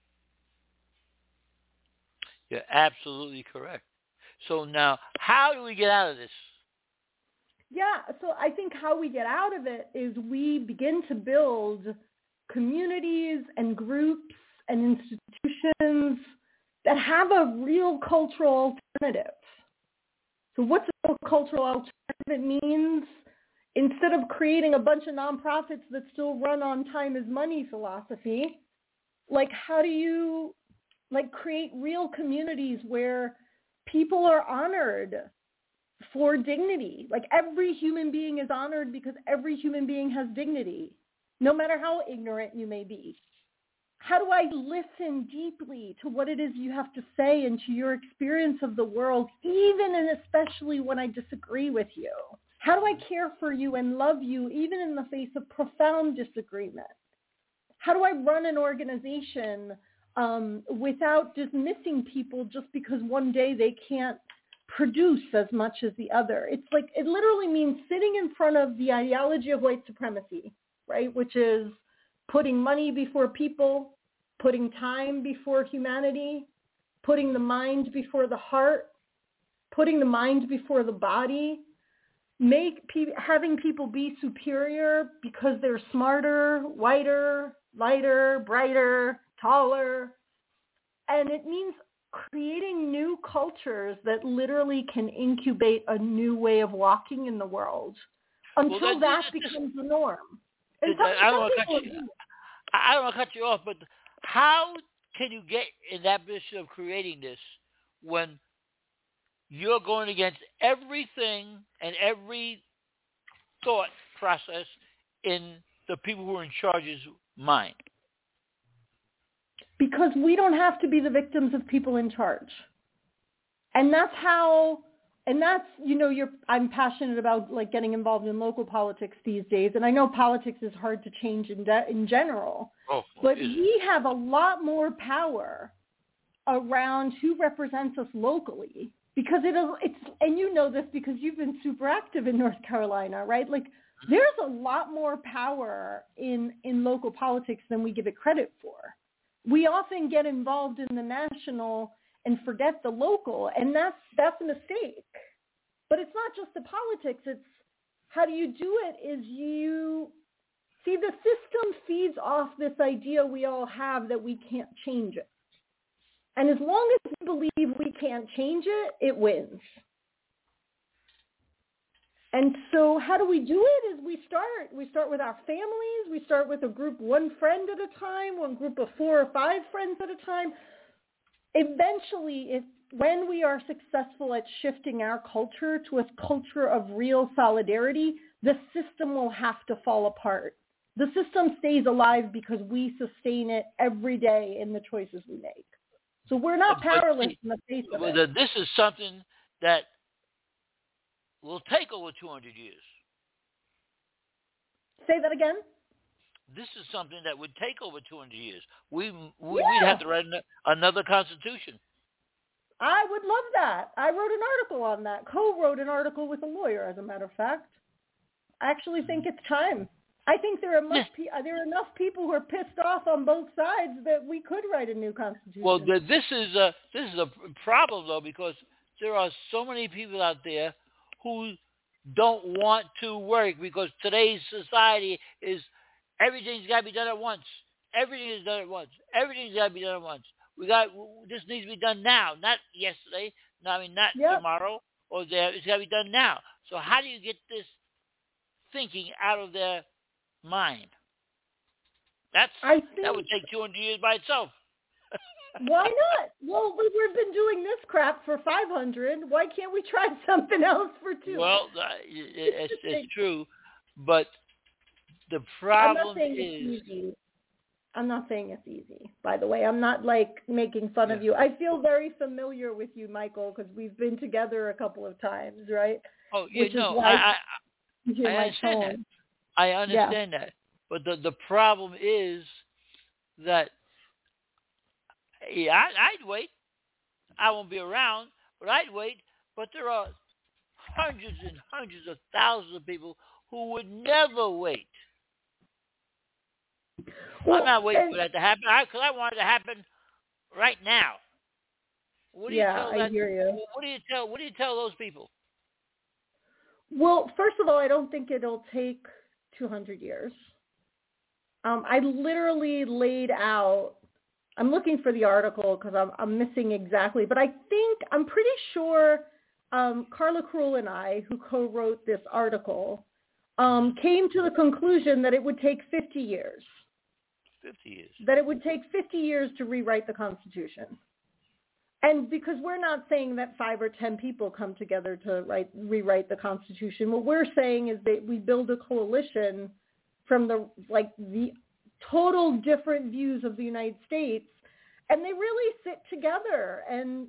You're absolutely correct. So now, how do we get out of this? Yeah, so I think how we get out of it is we begin to build communities and groups and institutions that have a real cultural alternative. So what's a real cultural alternative? It means instead of creating a bunch of nonprofits that still run on time is money philosophy, like, how do you create real communities where people are honored for dignity? Like, every human being is honored because every human being has dignity, no matter how ignorant you may be. How do I listen deeply to what it is you have to say and to your experience of the world, even and especially when I disagree with you? How do I care for you and love you even in the face of profound disagreement? How do I run an organization without dismissing people just because one day they can't produce as much as the other? It's like, it literally means sitting in front of the ideology of white supremacy, right? Which is putting money before people, putting time before humanity, putting the mind before the heart, putting the mind before the body, having people be superior because they're smarter, whiter, lighter, brighter, taller. And it means creating new cultures that literally can incubate a new way of walking in the world until that becomes the norm. And I don't want to cut you off, but how can you get in that position of creating this when you're going against everything and every thought process in the people who are in charge's mind? Because we don't have to be the victims of people in charge. And that's I'm passionate about getting involved in local politics these days. And I know politics is hard to change in general, but we have a lot more power around who represents us locally, because it's, and you know this because you've been super active in North Carolina, right? Like, there's a lot more power in local politics than we give it credit for. We often get involved in the national and forget the local, and that's a mistake. But it's not just the politics. It's how do you do it is you see the system feeds off this idea we all have that we can't change it. And as long as we believe we can't change it, it wins. And so how do we do it is we start with our families. We start with a group, one friend at a time, one group of 4 or 5 friends at a time. Eventually, when we are successful at shifting our culture to a culture of real solidarity, the system will have to fall apart. The system stays alive because we sustain it every day in the choices we make. So we're not powerless in the face of it. This is something that will take over 200 years. Say that again? This is something that would take over 200 years. We'd have to write another constitution. I would love that. I wrote an article on that. Co-wrote an article with a lawyer, as a matter of fact. I actually think it's time. I think there are enough people who are pissed off on both sides that we could write a new constitution. Well, this is a problem, though, because there are so many people out there who don't want to work, because today's society is everything's got to be done at once. Everything is done at once. Everything's got to be done at once. this needs to be done now, not yesterday. No, I mean not tomorrow or there. It's got to be done now. So how do you get this thinking out of their mind? That would take 200 years by itself. Why not? Well, we've been doing this crap for 500. Why can't we try something else for 2? Well, it's true, but the problem is... I'm not saying it's easy, by the way. I'm not, making fun of you. I feel very familiar with you, Michael, because we've been together a couple of times, right? Oh, yeah, I understand that. I understand that. But the problem is that I'd wait. I won't be around, but I'd wait. But there are hundreds and hundreds of thousands of people who would never wait. Well, I'm not waiting for that to happen because I want it to happen right now. What do you tell that? I hear you. What do you tell those people? Well, first of all, I don't think it'll take 200 years. I literally laid out. I'm looking for the article because I'm missing exactly, but I'm pretty sure Carla Krull and I, who co-wrote this article, came to the conclusion that it would take 50 years. 50 years. That it would take 50 years to rewrite the Constitution. And because we're not saying that 5 or 10 people come together to rewrite the Constitution, what we're saying is that we build a coalition from the total different views of the United States, and they really sit together and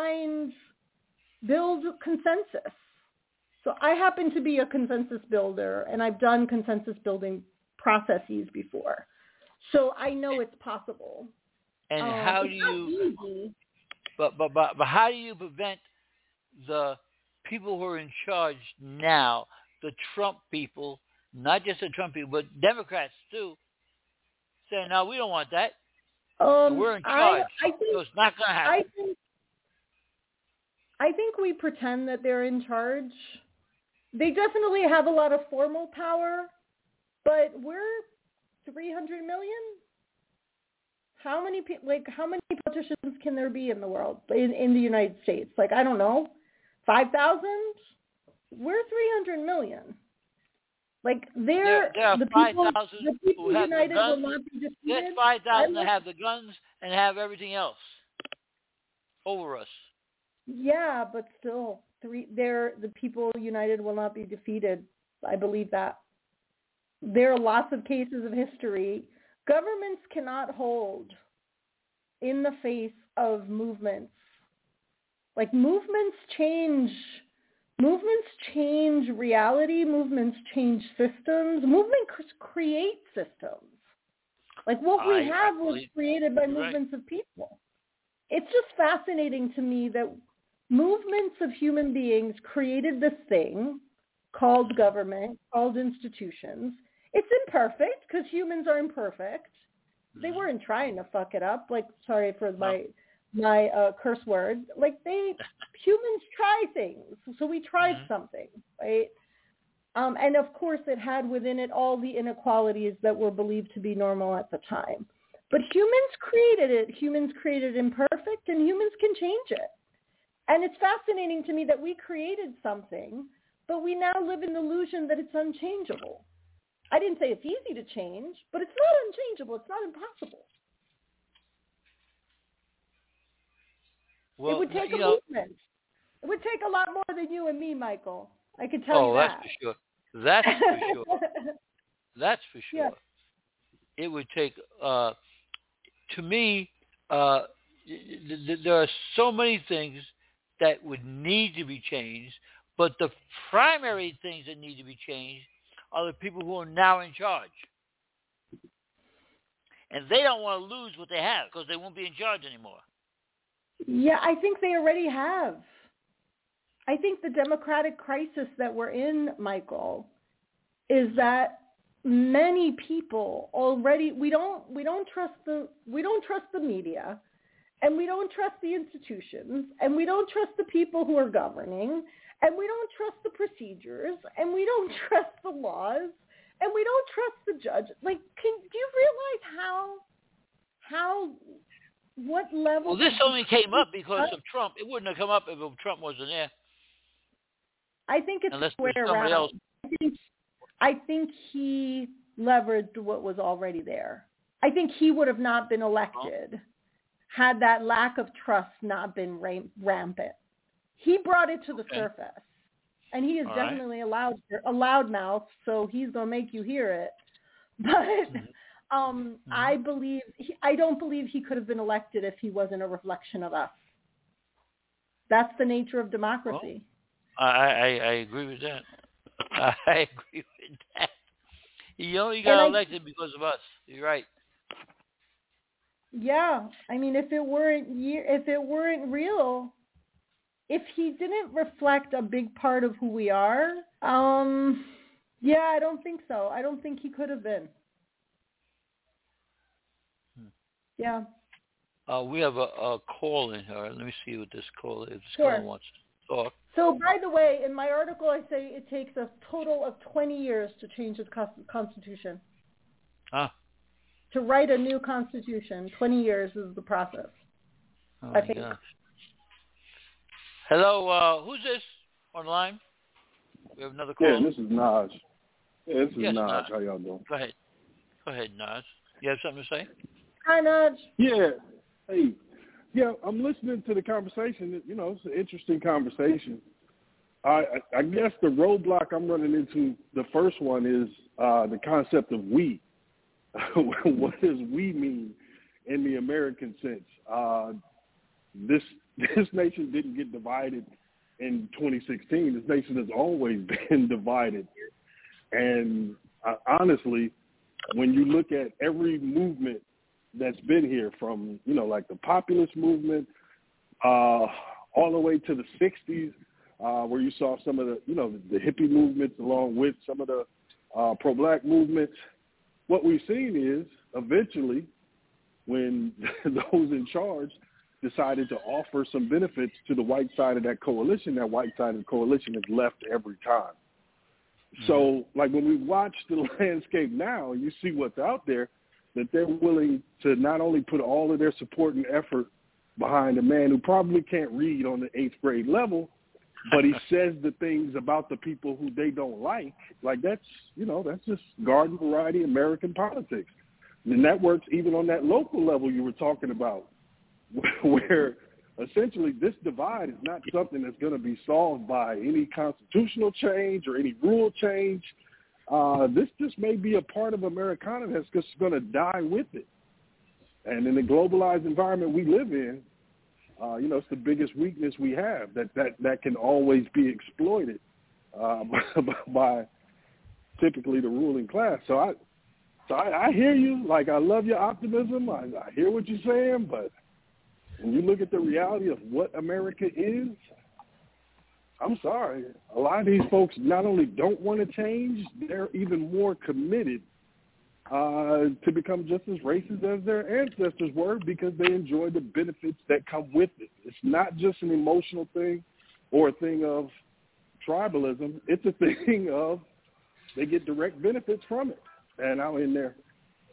build consensus. So I happen to be a consensus builder, and I've done consensus building processes before. So I know it's possible. And how do you? Easy. But how do you prevent the people who are in charge now, the Trump people, not just the Trump people, but Democrats too, saying, "No, we don't want that. We're in charge, so it's not going to happen." I think we pretend that they're in charge. They definitely have a lot of formal power, but we're 300 million. How many politicians can there be in the world, in the United States? I don't know, 5,000? We're 300 million. There are 5,000 who have United the guns. Will not be defeated. There's 5,000 that have the guns and have everything else over us. Yeah, but still, the people united will not be defeated. I believe that. There are lots of cases of history. Governments cannot hold in the face of movements. Movements change reality. Movements change systems. Movements create systems. What we have was created by movements of people. It's just fascinating to me that movements of human beings created this thing called government, called institutions. It's imperfect because humans are imperfect. They weren't trying to fuck it up. Sorry for my curse word. Humans try things. So we tried something, right? And of course it had within it all the inequalities that were believed to be normal at the time. But humans created it. Humans created imperfect, and humans can change it. And it's fascinating to me that we created something, but we now live in the illusion that it's unchangeable. I didn't say it's easy to change, but it's not unchangeable. It's not impossible. Well, it would take a movement. It would take a lot more than you and me, Michael. I can tell you that. Oh, that's for sure. That's for sure. Yes. It would take, to me, there are so many things that would need to be changed, but the primary things that need to be changed are the people who are now in charge. And they don't want to lose what they have because they won't be in charge anymore. Yeah, I think they already have. I think the democratic crisis that we're in, Michael, is that many people already we don't trust the media, and we don't trust the institutions, and we don't trust the people who are governing, and we don't trust the procedures, and we don't trust the laws, and we don't trust the judge. Do you realize how what level? Well, this only came up because of Trump. It wouldn't have come up if Trump wasn't there. I think it's unless the way there's somebody around. else. I think he leveraged what was already there. I think he would have not been elected had that lack of trust not been rampant. He brought it to the surface, and he is definitely a loudmouth, so he's going to make you hear it. But I don't believe he could have been elected if he wasn't a reflection of us. That's the nature of democracy. Well, I agree with that. I agree with that. He only got elected because of us. You're right. Yeah, I mean, if it weren't real, if he didn't reflect a big part of who we are, I don't think so. I don't think he could have been. Yeah. We have a call in here. Let me see what this call is. This caller wants to talk. So, by the way, in my article, I say it takes a total of 20 years to change the Constitution. To write a new Constitution, 20 years is the process. Oh, I think. Gosh. Hello, who's this on the line? We have another call. Yeah, this is Naj. Yeah, this is Naj. How y'all doing? Go ahead, Naj. You have something to say? Hi, Naj. Yeah. Hey. Yeah, I'm listening to the conversation. You know, it's an interesting conversation. I guess the roadblock I'm running into, the first one is the concept of we. What does we mean in the American sense? This nation didn't get divided in 2016. This nation has always been divided. And honestly, when you look at every movement that's been here from, like the populist movement all the way to the 60s, where you saw some of the, the hippie movements along with some of the pro-black movements, what we've seen is eventually when those in charge decided to offer some benefits to the white side of that coalition, that white side of the coalition is left every time. Mm-hmm. So, like when we watch the landscape now, you see what's out there, that they're willing to not only put all of their support and effort behind a man who probably can't read on the 8th grade level, but he says the things about the people who they don't like that's, that's just garden variety American politics. And that works even on that local level you were talking about, where essentially this divide is not something that's going to be solved by any constitutional change or any rule change. This just may be a part of Americana that's just going to die with it. And in the globalized environment we live in, it's the biggest weakness we have, that can always be exploited by typically the ruling class. So I hear you. Like, I love your optimism. I hear what you're saying, but when you look at the reality of what America is, I'm sorry. A lot of these folks not only don't want to change, they're even more committed to become just as racist as their ancestors were because they enjoy the benefits that come with it. It's not just an emotional thing or a thing of tribalism. It's a thing of they get direct benefits from it. And I'm in there.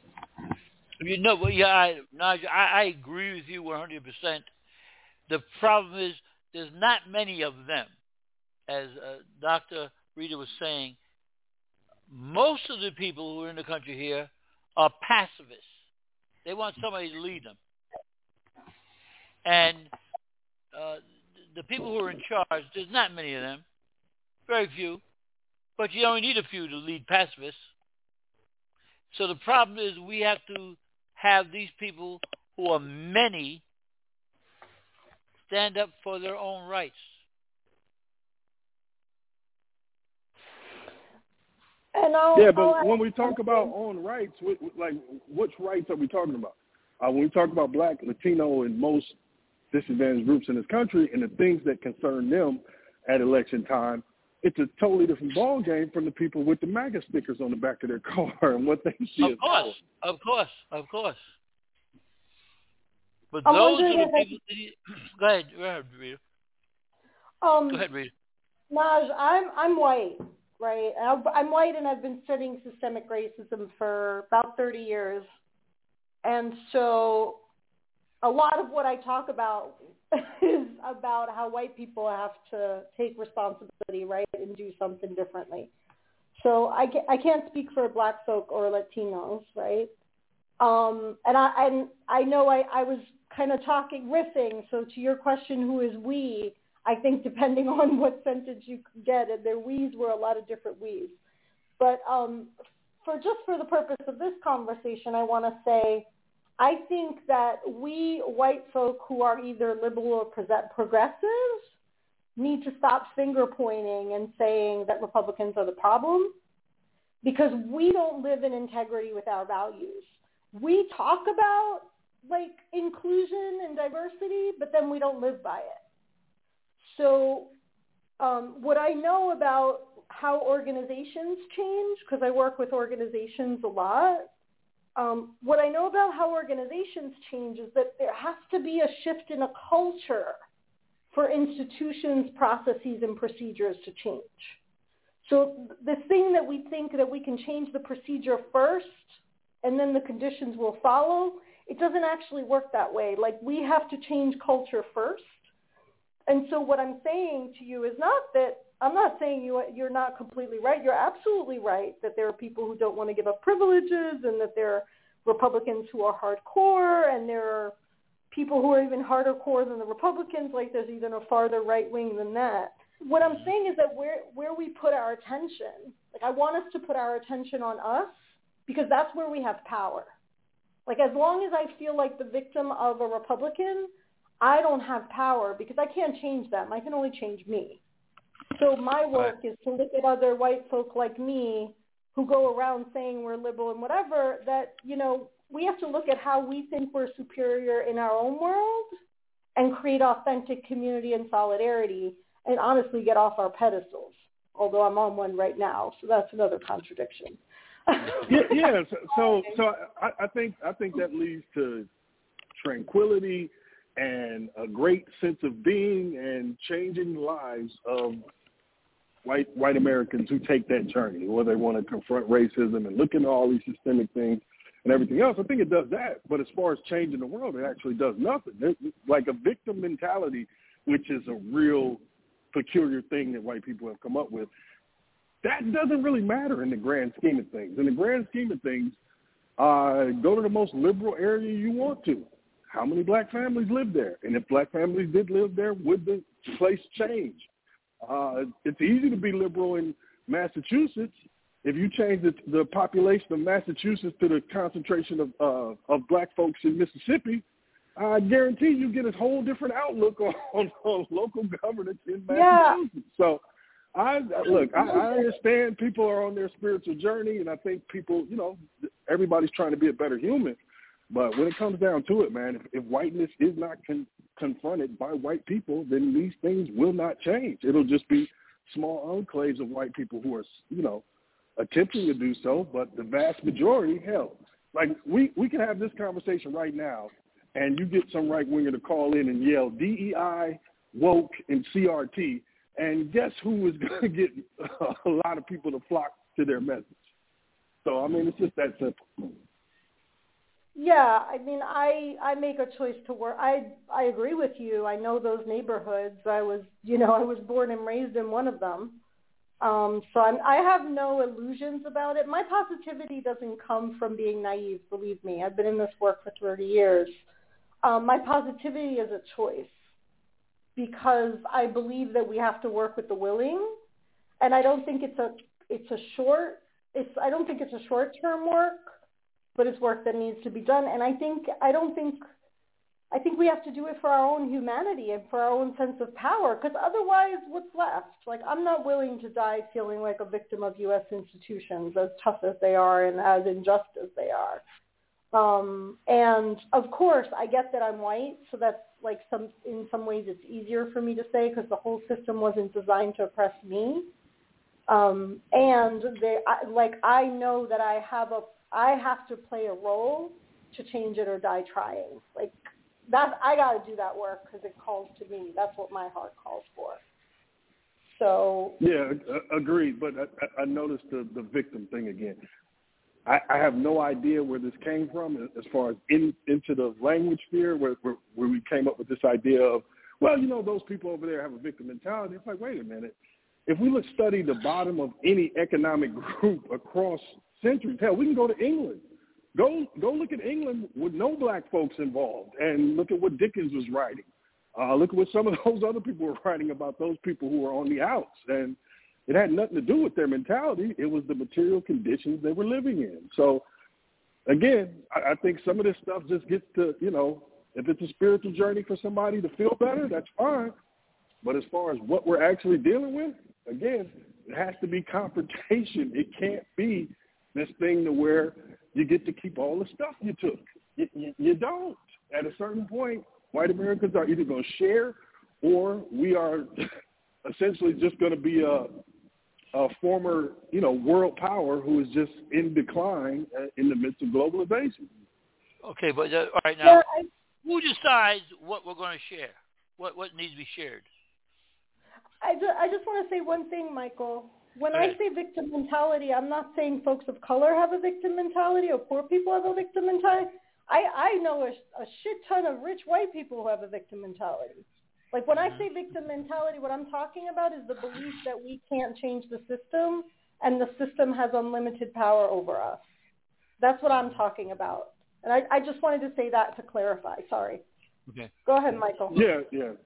I agree with you 100%. The problem is there's not many of them. As Dr. Rita was saying, most of the people who are in the country here are pacifists. They want somebody to lead them. And the people who are in charge, there's not many of them, very few, but you only need a few to lead pacifists. So the problem is we have to have these people who are many stand up for their own rights. But when we talk about own rights, which rights are we talking about? When we talk about Black, Latino, and most disadvantaged groups in this country and the things that concern them at election time, it's a totally different ball game from the people with the MAGA stickers on the back of their car and what they see. Of course. But those are the people. Go ahead, Rita. Go ahead, Rita. Naj, I'm white, right? I'm white, and I've been studying systemic racism for about 30 years. And so a lot of what I talk about is about how white people have to take responsibility, right, and do something differently. So I can't speak for Black folk or Latinos, right? And I know I was kind of riffing. So to your question, who is we? I think depending on what sentence you get, and their we's were a lot of different we's. But for the purpose of this conversation, I want to say, I think that we white folk who are either liberal or progressives need to stop finger pointing and saying that Republicans are the problem, because we don't live in integrity with our values. We talk about like inclusion and diversity, but then we don't live by it. So what I know about how organizations change, because I work with organizations a lot, what I know about how organizations change is that there has to be a shift in a culture for institutions, processes, and procedures to change. So this thing that we think that we can change the procedure first and then the conditions will follow, it doesn't actually work that way. Like, we have to change culture first. And so what I'm saying to you is not that, I'm not saying you're not completely right. You're absolutely right that there are people who don't want to give up privileges, and that there are Republicans who are hardcore, and there are people who are even harder core than the Republicans, like there's even a farther right wing than that. What I'm saying is that where we put our attention, like I want us to put our attention on us, because that's where we have power. Like, as long as I feel like the victim of a Republican, I don't have power, because I can't change them. I can only change me. So my work is to look at other white folk like me who go around saying we're liberal and whatever, that, you know, we have to look at how we think we're superior in our own world and create authentic community and solidarity, and honestly get off our pedestals, although I'm on one right now, so that's another contradiction. Yeah. So I think that leads to tranquility and a great sense of being and changing the lives of white Americans who take that journey, where they want to confront racism and look into all these systemic things and everything else. I think it does that. But as far as changing the world, it actually does nothing. It's like a victim mentality, which is a real peculiar thing that white people have come up with. That doesn't really matter in the grand scheme of things. In the grand scheme of things, go to the most liberal area you want to. How many black families live there? And if black families did live there, would the place change? It's easy to be liberal in Massachusetts. If you change the population of Massachusetts to the concentration of black folks in Mississippi, I guarantee you get a whole different outlook on local governance in Massachusetts. Yeah. So, I understand people are on their spiritual journey, and I think people, everybody's trying to be a better human. But when it comes down to it, man, if whiteness is not confronted by white people, then these things will not change. It'll just be small enclaves of white people who are, attempting to do so. But the vast majority, hell, like we can have this conversation right now, and you get some right winger to call in and yell DEI, woke, and CRT, and guess who is going to get a lot of people to flock to their message? So, I mean, it's just that simple. Yeah, I mean, I make a choice to work. I agree with you. I know those neighborhoods. I was born and raised in one of them. So I have no illusions about it. My positivity doesn't come from being naive, believe me. I've been in this work for 30 years. My positivity is a choice, because I believe that we have to work with the willing, and I don't think it's a short-term work, but it's work that needs to be done. And I think we have to do it for our own humanity and for our own sense of power, because otherwise what's left? Like, I'm not willing to die feeling like a victim of U.S. institutions, as tough as they are and as unjust as they are. And of course, I get that I'm white, so that's like in some ways it's easier for me to say, because the whole system wasn't designed to oppress me. And I know that I have to play a role to change it or die trying. Like, that, I got to do that work because it calls to me. That's what my heart calls for. So yeah, agreed. But I noticed the victim thing again. I have no idea where this came from as far as into the language sphere where we came up with this idea of, well, those people over there have a victim mentality. It's like, wait a minute. If we study the bottom of any economic group across centuries, hell, we can go to England. Go look at England with no black folks involved and look at what Dickens was writing. Look at what some of those other people were writing about those people who were on the outs. And it had nothing to do with their mentality. It was the material conditions they were living in. So, again, I think some of this stuff just gets to, if it's a spiritual journey for somebody to feel better, that's fine. But as far as what we're actually dealing with, again, it has to be confrontation. It can't be this thing to where you get to keep all the stuff you took. You don't. At a certain point, white Americans are either going to share or we are essentially just going to be a former, world power who is just in decline in the midst of globalization. Okay, but all right now, who decides what we're going to share? What needs to be shared? I just want to say one thing, Michael. When I say victim mentality, I'm not saying folks of color have a victim mentality or poor people have a victim mentality. I know a shit ton of rich white people who have a victim mentality. Like when I say victim mentality, what I'm talking about is the belief that we can't change the system and the system has unlimited power over us. That's what I'm talking about. And I just wanted to say that to clarify. Sorry. Okay. Go ahead, Michael. Yeah.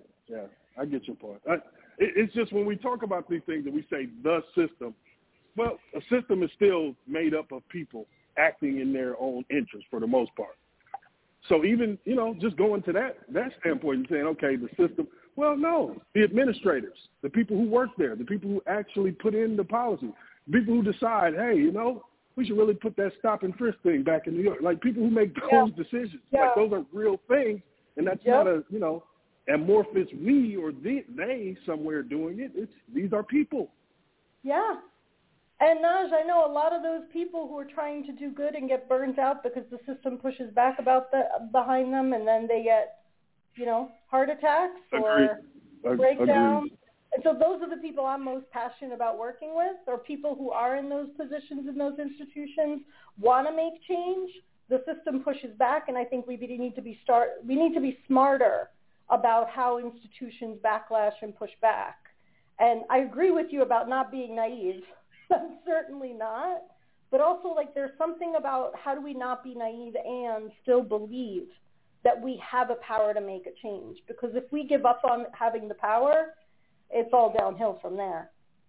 I get your point. It's just when we talk about these things and we say the system, well, a system is still made up of people acting in their own interest for the most part. So even, just going to that standpoint and saying, okay, the system, well, no, the administrators, the people who work there, the people who actually put in the policy, the people who decide, hey, we should really put that stop and frisk thing back in New York. Like people who make those decisions, like those are real things. And that's not a, amorphous we or they somewhere doing it. These are people. Yeah. And Naj, I know a lot of those people who are trying to do good and get burnt out because the system pushes back behind them, and then they get, heart attacks or breakdowns. And so those are the people I'm most passionate about working with, or people who are in those positions in those institutions, want to make change. The system pushes back, and I think we need to be smarter about how institutions backlash and push back. And I agree with you about not being naive. I'm certainly not. But also, there's something about how do we not be naive and still believe that we have a power to make a change? Because if we give up on having the power, it's all downhill from there.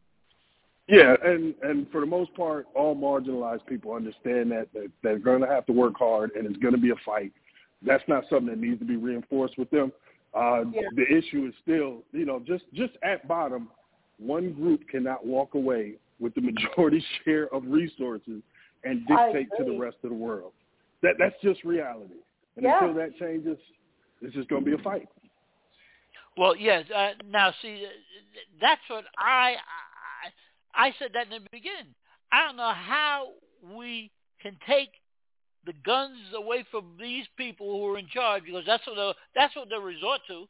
Yeah, and for the most part, all marginalized people understand that they're going to have to work hard and it's going to be a fight. That's not something that needs to be reinforced with them. The issue is still, just at bottom, one group cannot walk away with the majority share of resources and dictate to the rest of the world. That's just reality. And until that changes, it's just going to be a fight. Well, yes. Now, see, that's what I said that in the beginning. I don't know how we can take the guns away from these people who are in charge, because that's what they resort to.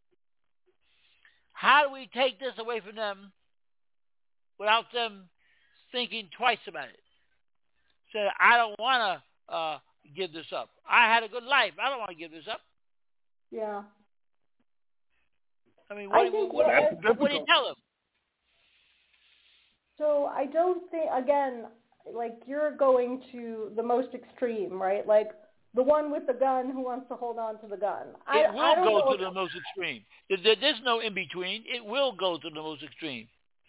How do we take this away from them without them thinking twice about it? Say, I don't want to give this up. I had a good life. I don't want to give this up. Yeah. I mean, what do you tell them? So I don't think, again, you're going to the most extreme, right? Like the one with the gun who wants to hold on to the gun. It will go to the most extreme. There's no in between. It will go to the most extreme.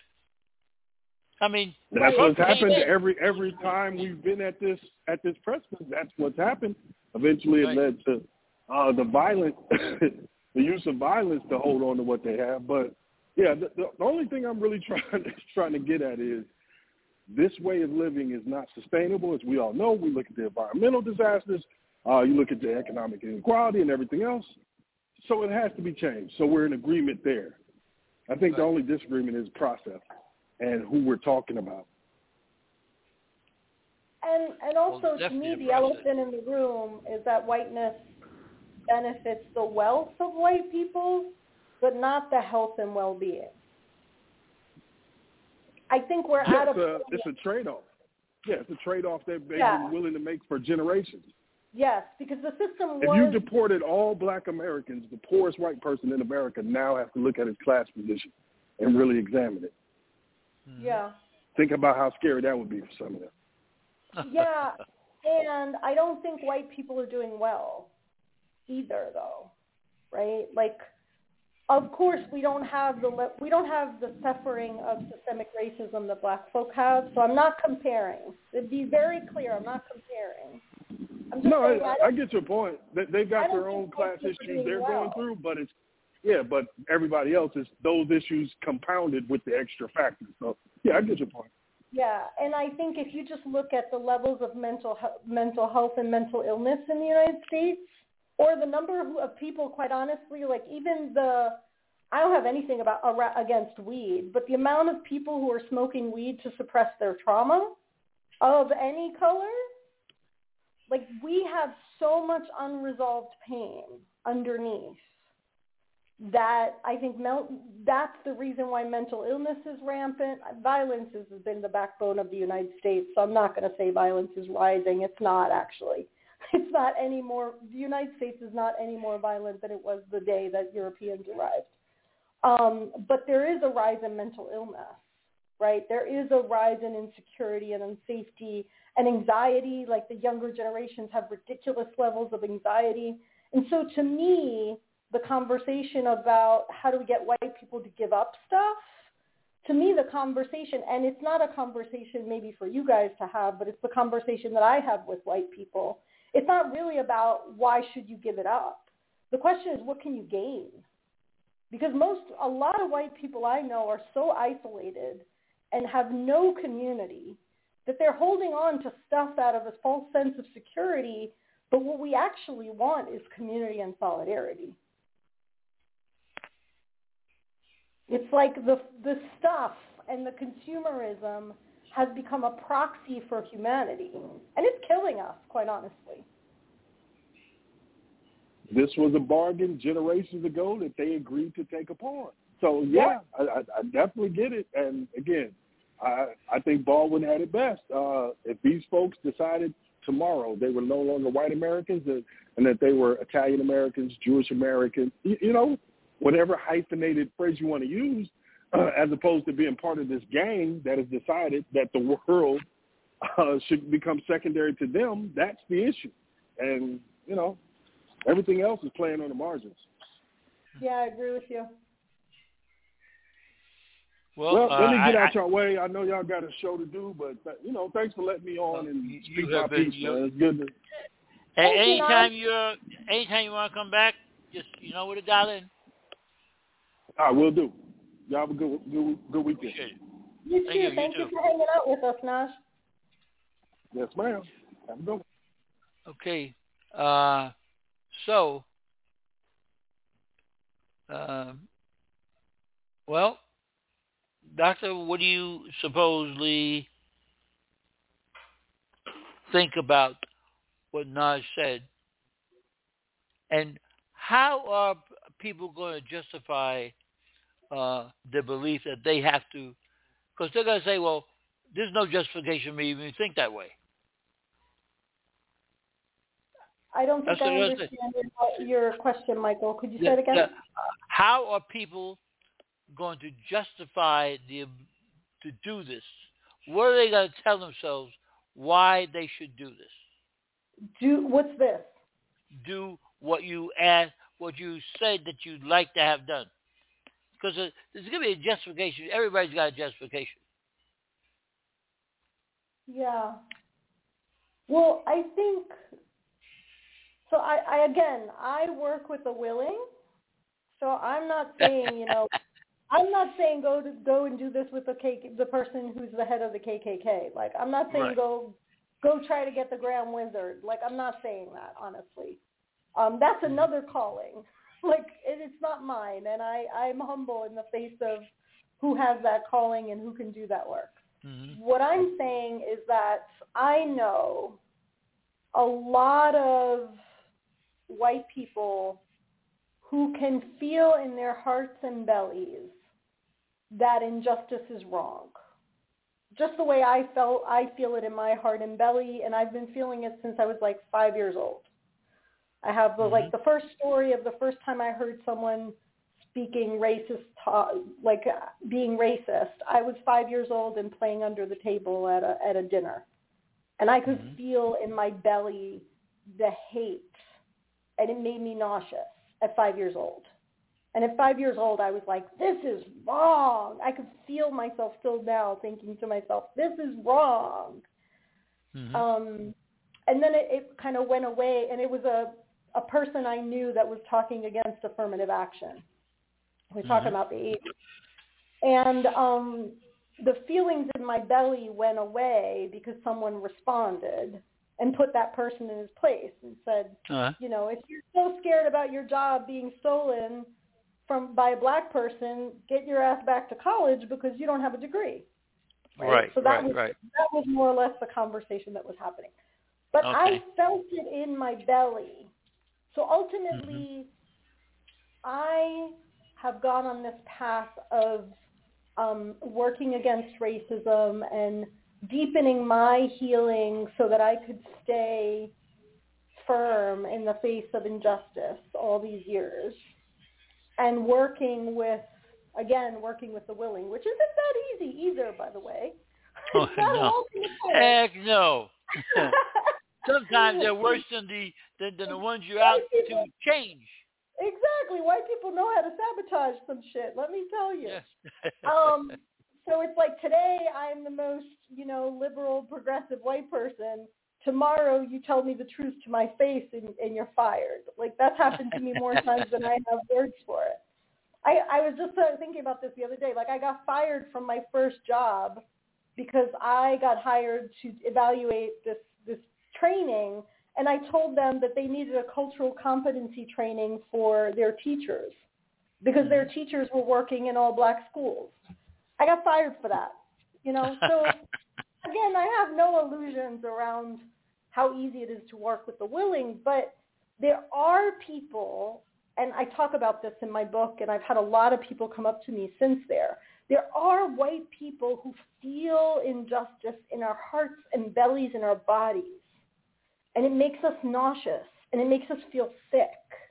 I mean, that's what's happened every time we've been at this precipice. That's what's happened. Eventually, it led to the violence, the use of violence to hold on to what they have. But yeah, the only thing I'm really trying to get at is this way of living is not sustainable. As we all know, we look at the environmental disasters, you look at the economic inequality and everything else. So it has to be changed. So we're in agreement there. I think the only disagreement is process and who we're talking about. And also, to me, the elephant in the room is that whiteness benefits the wealth of white people, but not the health and well-being. I think we're at a point. It's a trade-off. Yeah, it's a trade-off that they've been willing to make for generations. Yes, because the system was... If you deported all black Americans, the poorest white person in America now has to look at his class position and really examine it. Yeah. Think about how scary that would be for some of them. Yeah, and I don't think white people are doing well either, though, right? Like, of course, we don't have the suffering of systemic racism that black folk have, so I'm not comparing. To be very clear, I'm not comparing. I'm just saying, I get your point. They've got their own class issues they're going through, but but everybody else is those issues compounded with the extra factors. So, yeah, I get your point. Yeah, and I think if you just look at the levels of mental health and mental illness in the United States, or the number of people, quite honestly, like even I don't have anything against weed, but the amount of people who are smoking weed to suppress their trauma of any color, like we have so much unresolved pain underneath that I think that's the reason why mental illness is rampant. Violence has been the backbone of the United States, so I'm not going to say violence is rising. It's not actually. It's not anymore. The United States is not any more violent than it was the day that Europeans arrived. But there is a rise in mental illness, right? There is a rise in insecurity and unsafety and anxiety. Like the younger generations have ridiculous levels of anxiety. And so to me, the conversation about how do we get white people to give up stuff, to me the conversation, and it's not a conversation maybe for you guys to have, but it's the conversation that I have with white people. It's not really about why should you give it up. The question is, what can you gain? Because a lot of white people I know are so isolated and have no community that they're holding on to stuff out of a false sense of security, but what we actually want is community and solidarity. It's like the stuff and the consumerism has become a proxy for humanity, and it's killing us, quite honestly. This was a bargain generations ago that they agreed to take upon. So, yeah. I definitely get it. And, again, I think Baldwin had it best. If these folks decided tomorrow they were no longer white Americans and that they were Italian Americans, Jewish Americans, whatever hyphenated phrase you want to use, as opposed to being part of this gang that has decided that the world should become secondary to them, that's the issue. And, everything else is playing on the margins. Yeah, I agree with you. Well, let me get out your way. I know y'all got a show to do, but, thanks for letting me on and speak my piece, man. It's good to... Anytime you want to come back, just, where to dial in. I will do. Y'all have a good weekend. Appreciate it. You too. Thank you for hanging out with us, Naj. Yes, ma'am. Have a good one. Okay. Well, Doctor, what do you supposedly think about what Naj said? And how are people going to justify the belief that they have to, because they're going to say, well, there's no justification for me even to think that way. I don't think I understand your question, Michael. Could you say it again? How are people going to justify to do this? What are they going to tell themselves why they should do this? What's this? Do what you asked, what you said that you'd like to have done. Because there's going to be a justification. Everybody's got a justification. Yeah. Well, I think... So I work with the willing. So I'm not saying, I'm not saying go and do this with the person who's the head of the KKK. Like, I'm not saying go try to get the Grand Wizard. Like, I'm not saying that, honestly. That's another calling. Like, it's not mine, and I'm humble in the face of who has that calling and who can do that work. Mm-hmm. What I'm saying is that I know a lot of white people who can feel in their hearts and bellies that injustice is wrong, just the way I feel it in my heart and belly, and I've been feeling it since I was like 5 years old. I have the first story of the first time I heard someone speaking racist, being racist. I was 5 years old and playing under the table at a dinner, and I could feel in my belly the hate, and it made me nauseous at 5 years old. And at 5 years old, I was like, this is wrong. I could feel myself still now thinking to myself, this is wrong. And then it kind of went away, and it was a person I knew that was talking against affirmative action. We're talking about the 80s. And the feelings in my belly went away because someone responded and put that person in his place and said, you know, if you're so scared about your job being stolen by a black person, get your ass back to college because you don't have a degree. Right. So that was more or less the conversation that was happening. But I felt it in my belly. So ultimately, I have gone on this path of working against racism and deepening my healing so that I could stay firm in the face of injustice all these years, and working with the willing, which isn't that easy either, by the way. Oh, no. Heck no. Sometimes they're worse than the ones you're out to change. Exactly. White people know how to sabotage some shit, let me tell you. Yes. So it's like today I'm the most, liberal, progressive white person. Tomorrow you tell me the truth to my face and you're fired. Like, that's happened to me more times than I have words for it. I was just thinking about this the other day. Like, I got fired from my first job because I got hired to evaluate this training, and I told them that they needed a cultural competency training for their teachers because their teachers were working in all black schools. I got fired for that, So, again, I have no illusions around how easy it is to work with the willing, but there are people, and I talk about this in my book, and I've had a lot of people come up to me since there are white people who feel injustice in our hearts and bellies and our bodies. And it makes us nauseous, and it makes us feel sick.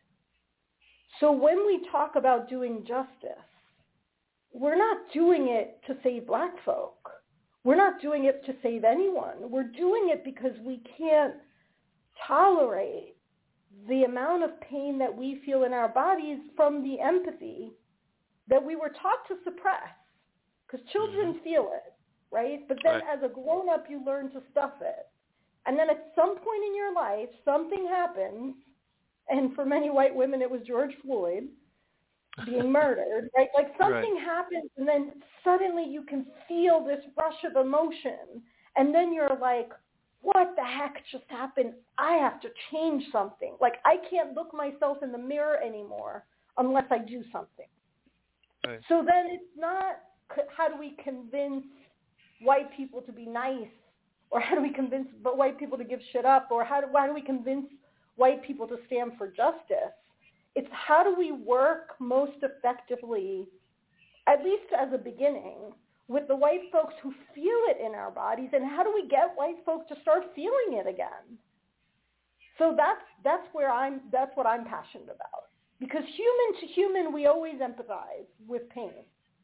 So when we talk about doing justice, we're not doing it to save black folk. We're not doing it to save anyone. We're doing it because we can't tolerate the amount of pain that we feel in our bodies from the empathy that we were taught to suppress. Because children feel it, right? But then as a grown-up, you learn to stuff it. And then at some point in your life, something happens, and for many white women, it was George Floyd being murdered, right? Like something happens, and then suddenly you can feel this rush of emotion, and then you're like, what the heck just happened? I have to change something. Like, I can't look myself in the mirror anymore unless I do something. Right. So then it's not, how do we convince white people to be nice? Or how do we convince white people to give shit up? Or why do we convince white people to stand for justice? It's how do we work most effectively, at least as a beginning, with the white folks who feel it in our bodies, and how do we get white folks to start feeling it again? So that's what I'm passionate about. Because human to human, we always empathize with pain.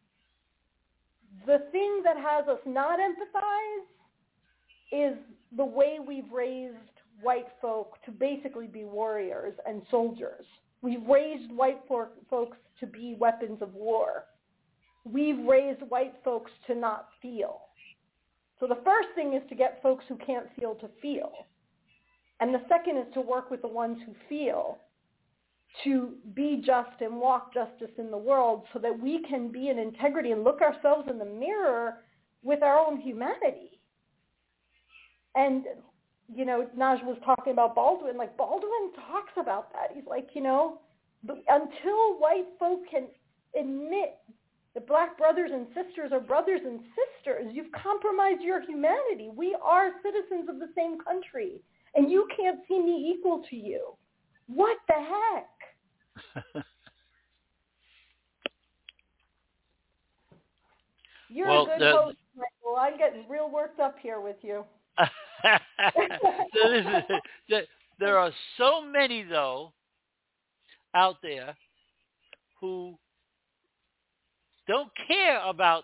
The thing that has us not empathize is the way we've raised white folk to basically be warriors and soldiers. We've raised white folks to be weapons of war. We've raised white folks to not feel. So the first thing is to get folks who can't feel to feel. And the second is to work with the ones who feel, to be just and walk justice in the world so that we can be in integrity and look ourselves in the mirror with our own humanity. And, Naj was talking about Baldwin. Like, Baldwin talks about that. He's like, until white folk can admit that black brothers and sisters are brothers and sisters, you've compromised your humanity. We are citizens of the same country, and you can't see me equal to you. What the heck? You're a good host, Michael. I'm getting real worked up here with you. So there are so many, though, out there who don't care about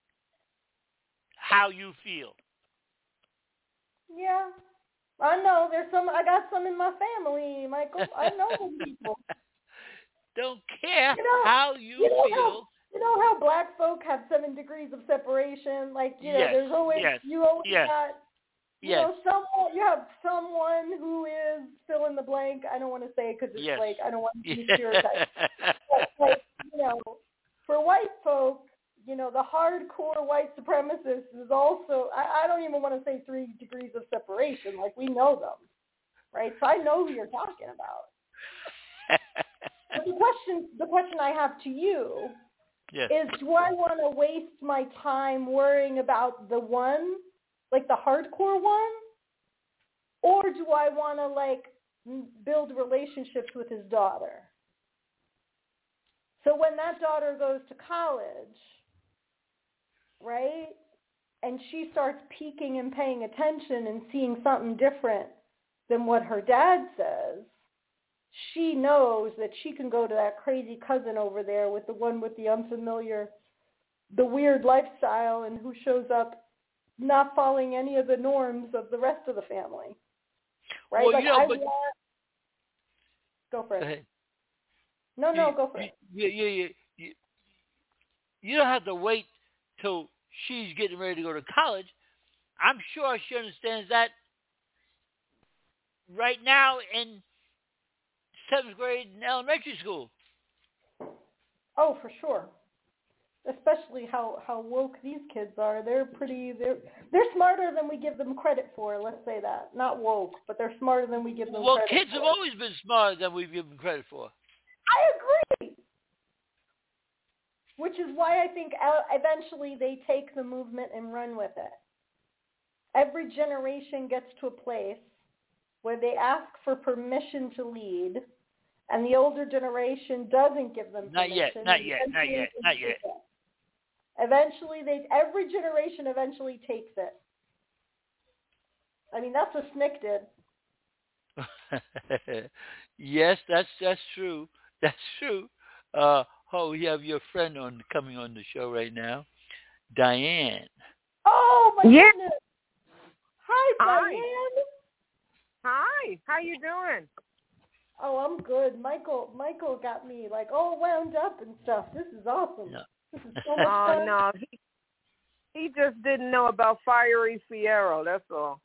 how you feel. Yeah, I know. I got some in my family, Michael. I know them people. Don't care how you feel. You know how black folk have 7 degrees of separation? Like, there's always, you always got, you have someone who is fill in the blank. I don't want to say it because it's like, I don't want to be stereotyped. But, like, for white folk, the hardcore white supremacist is also, I don't even want to say 3 degrees of separation. Like, we know them, right? So I know who you're talking about. But the question I have to you is, do I want to waste my time worrying about the one, like the hardcore one? Or do I want to, like, build relationships with his daughter? So when that daughter goes to college, right, and she starts peeking and paying attention and seeing something different than what her dad says, she knows that she can go to that crazy cousin over there with the one with the unfamiliar, the weird lifestyle, and who shows up not following any of the norms of the rest of the family. Right? Well, go for it. Go ahead. No, go for it. You don't have to wait till she's getting ready to go to college. I'm sure she understands that right now in 7th grade in elementary school. Oh, for sure. Especially how woke these kids are. They're smarter than we give them credit for, let's say that. Not woke, but they're smarter than we give them credit for. Well, kids have always been smarter than we give them credit for. I agree. Which is why I think eventually they take the movement and run with it. Every generation gets to a place where they ask for permission to lead, and the older generation doesn't give them permission. Not yet. Eventually, every generation eventually takes it. I mean, that's what SNCC did. Yes, that's true. That's true. We have your friend coming on the show right now, Diane. Oh my goodness! Hi, Diane. Hi. How you doing? Oh, I'm good. Michael got me like all wound up and stuff. This is awesome. Yeah. This is so much fun. Oh no, he just didn't know about Fiery Fierro. That's all.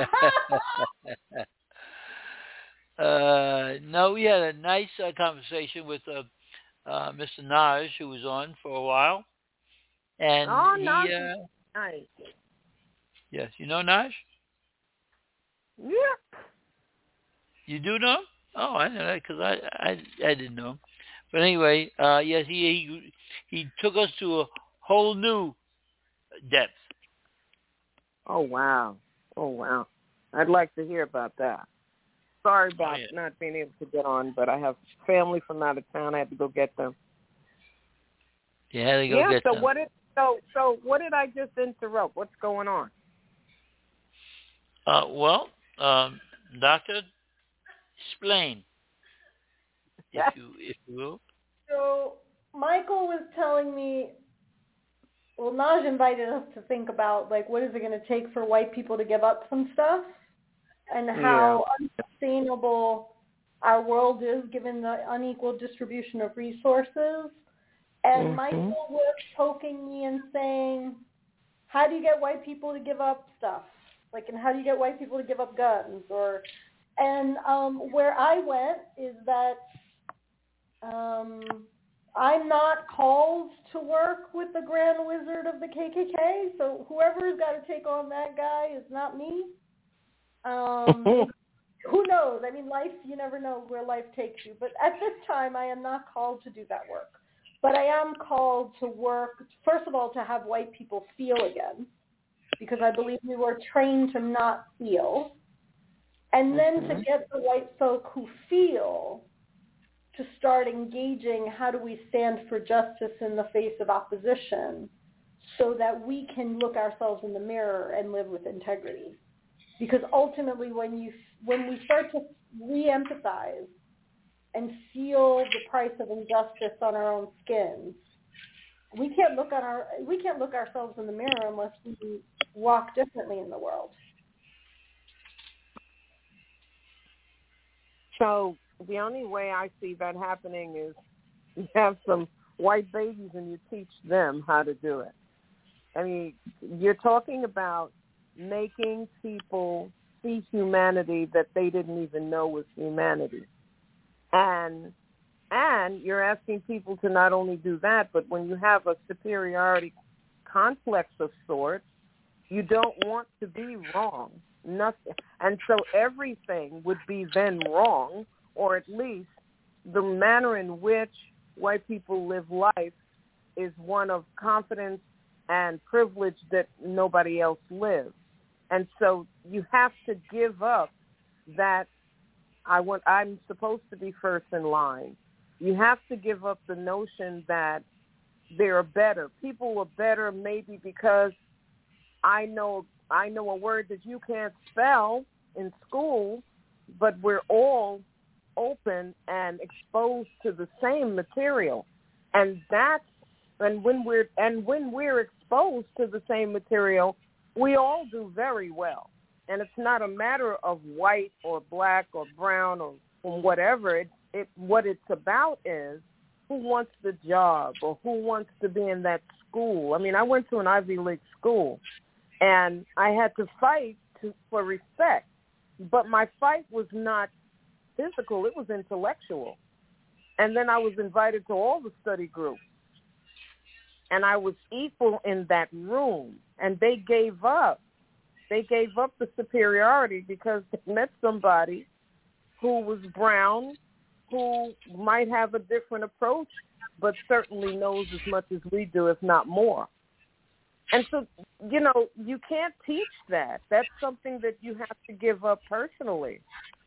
No, we had a nice conversation with Mr. Naj, who was on for a while, and Naj, nice. Yes, you know Naj? Yeah. You do know him? Oh, I know that because I didn't know him. But anyway, yes, he took us to a whole new depth. Oh wow. I'd like to hear about that. Sorry about not being able to get on, but I have family from out of town. I had to go get them. You had to go get them. So what did I just interrupt? What's going on? Doctor, explain, if you will. So Michael was telling me, well, Naj invited us to think about, like, what is it going to take for white people to give up some stuff, and how unsustainable our world is given the unequal distribution of resources. And Michael was poking me and saying, how do you get white people to give up stuff? Like, and how do you get white people to give up guns? And where I went is that I'm not called to work with the Grand Wizard of the KKK, so whoever's got to take on that guy is not me. Who knows? I mean, life, you never know where life takes you. But at this time, I am not called to do that work. But I am called to work, first of all, to have white people feel again, because I believe we were trained to not feel. And then to get the white folk who feel to start engaging, how do we stand for justice in the face of opposition, so that we can look ourselves in the mirror and live with integrity. Because ultimately, when we start to re-empathize and feel the price of injustice on our own skin, we can't look ourselves in the mirror unless we walk differently in the world. So the only way I see that happening is you have some white babies and you teach them how to do it. I mean, you're talking about making people see humanity that they didn't even know was humanity. And you're asking people to not only do that, but when you have a superiority complex of sorts, you don't want to be wrong. Nothing. And so everything would be then wrong, or at least the manner in which white people live life is one of confidence and privilege that nobody else lives. And so you have to give up that I'm supposed to be first in line. You have to give up the notion that they're better. People are better maybe because I know a word that you can't spell in school, but we're all open and exposed to the same material. And when we're exposed to the same material, we all do very well. And it's not a matter of white or black or brown or whatever. What it's about is who wants the job or who wants to be in that school. I mean, I went to an Ivy League school, and I had to fight for respect. But my fight was not physical. It was intellectual. And then I was invited to all the study groups. And I was equal in that room. And they gave up. They gave up the superiority because they met somebody who was brown, who might have a different approach, but certainly knows as much as we do, if not more. And so, you can't teach that. That's something that you have to give up personally.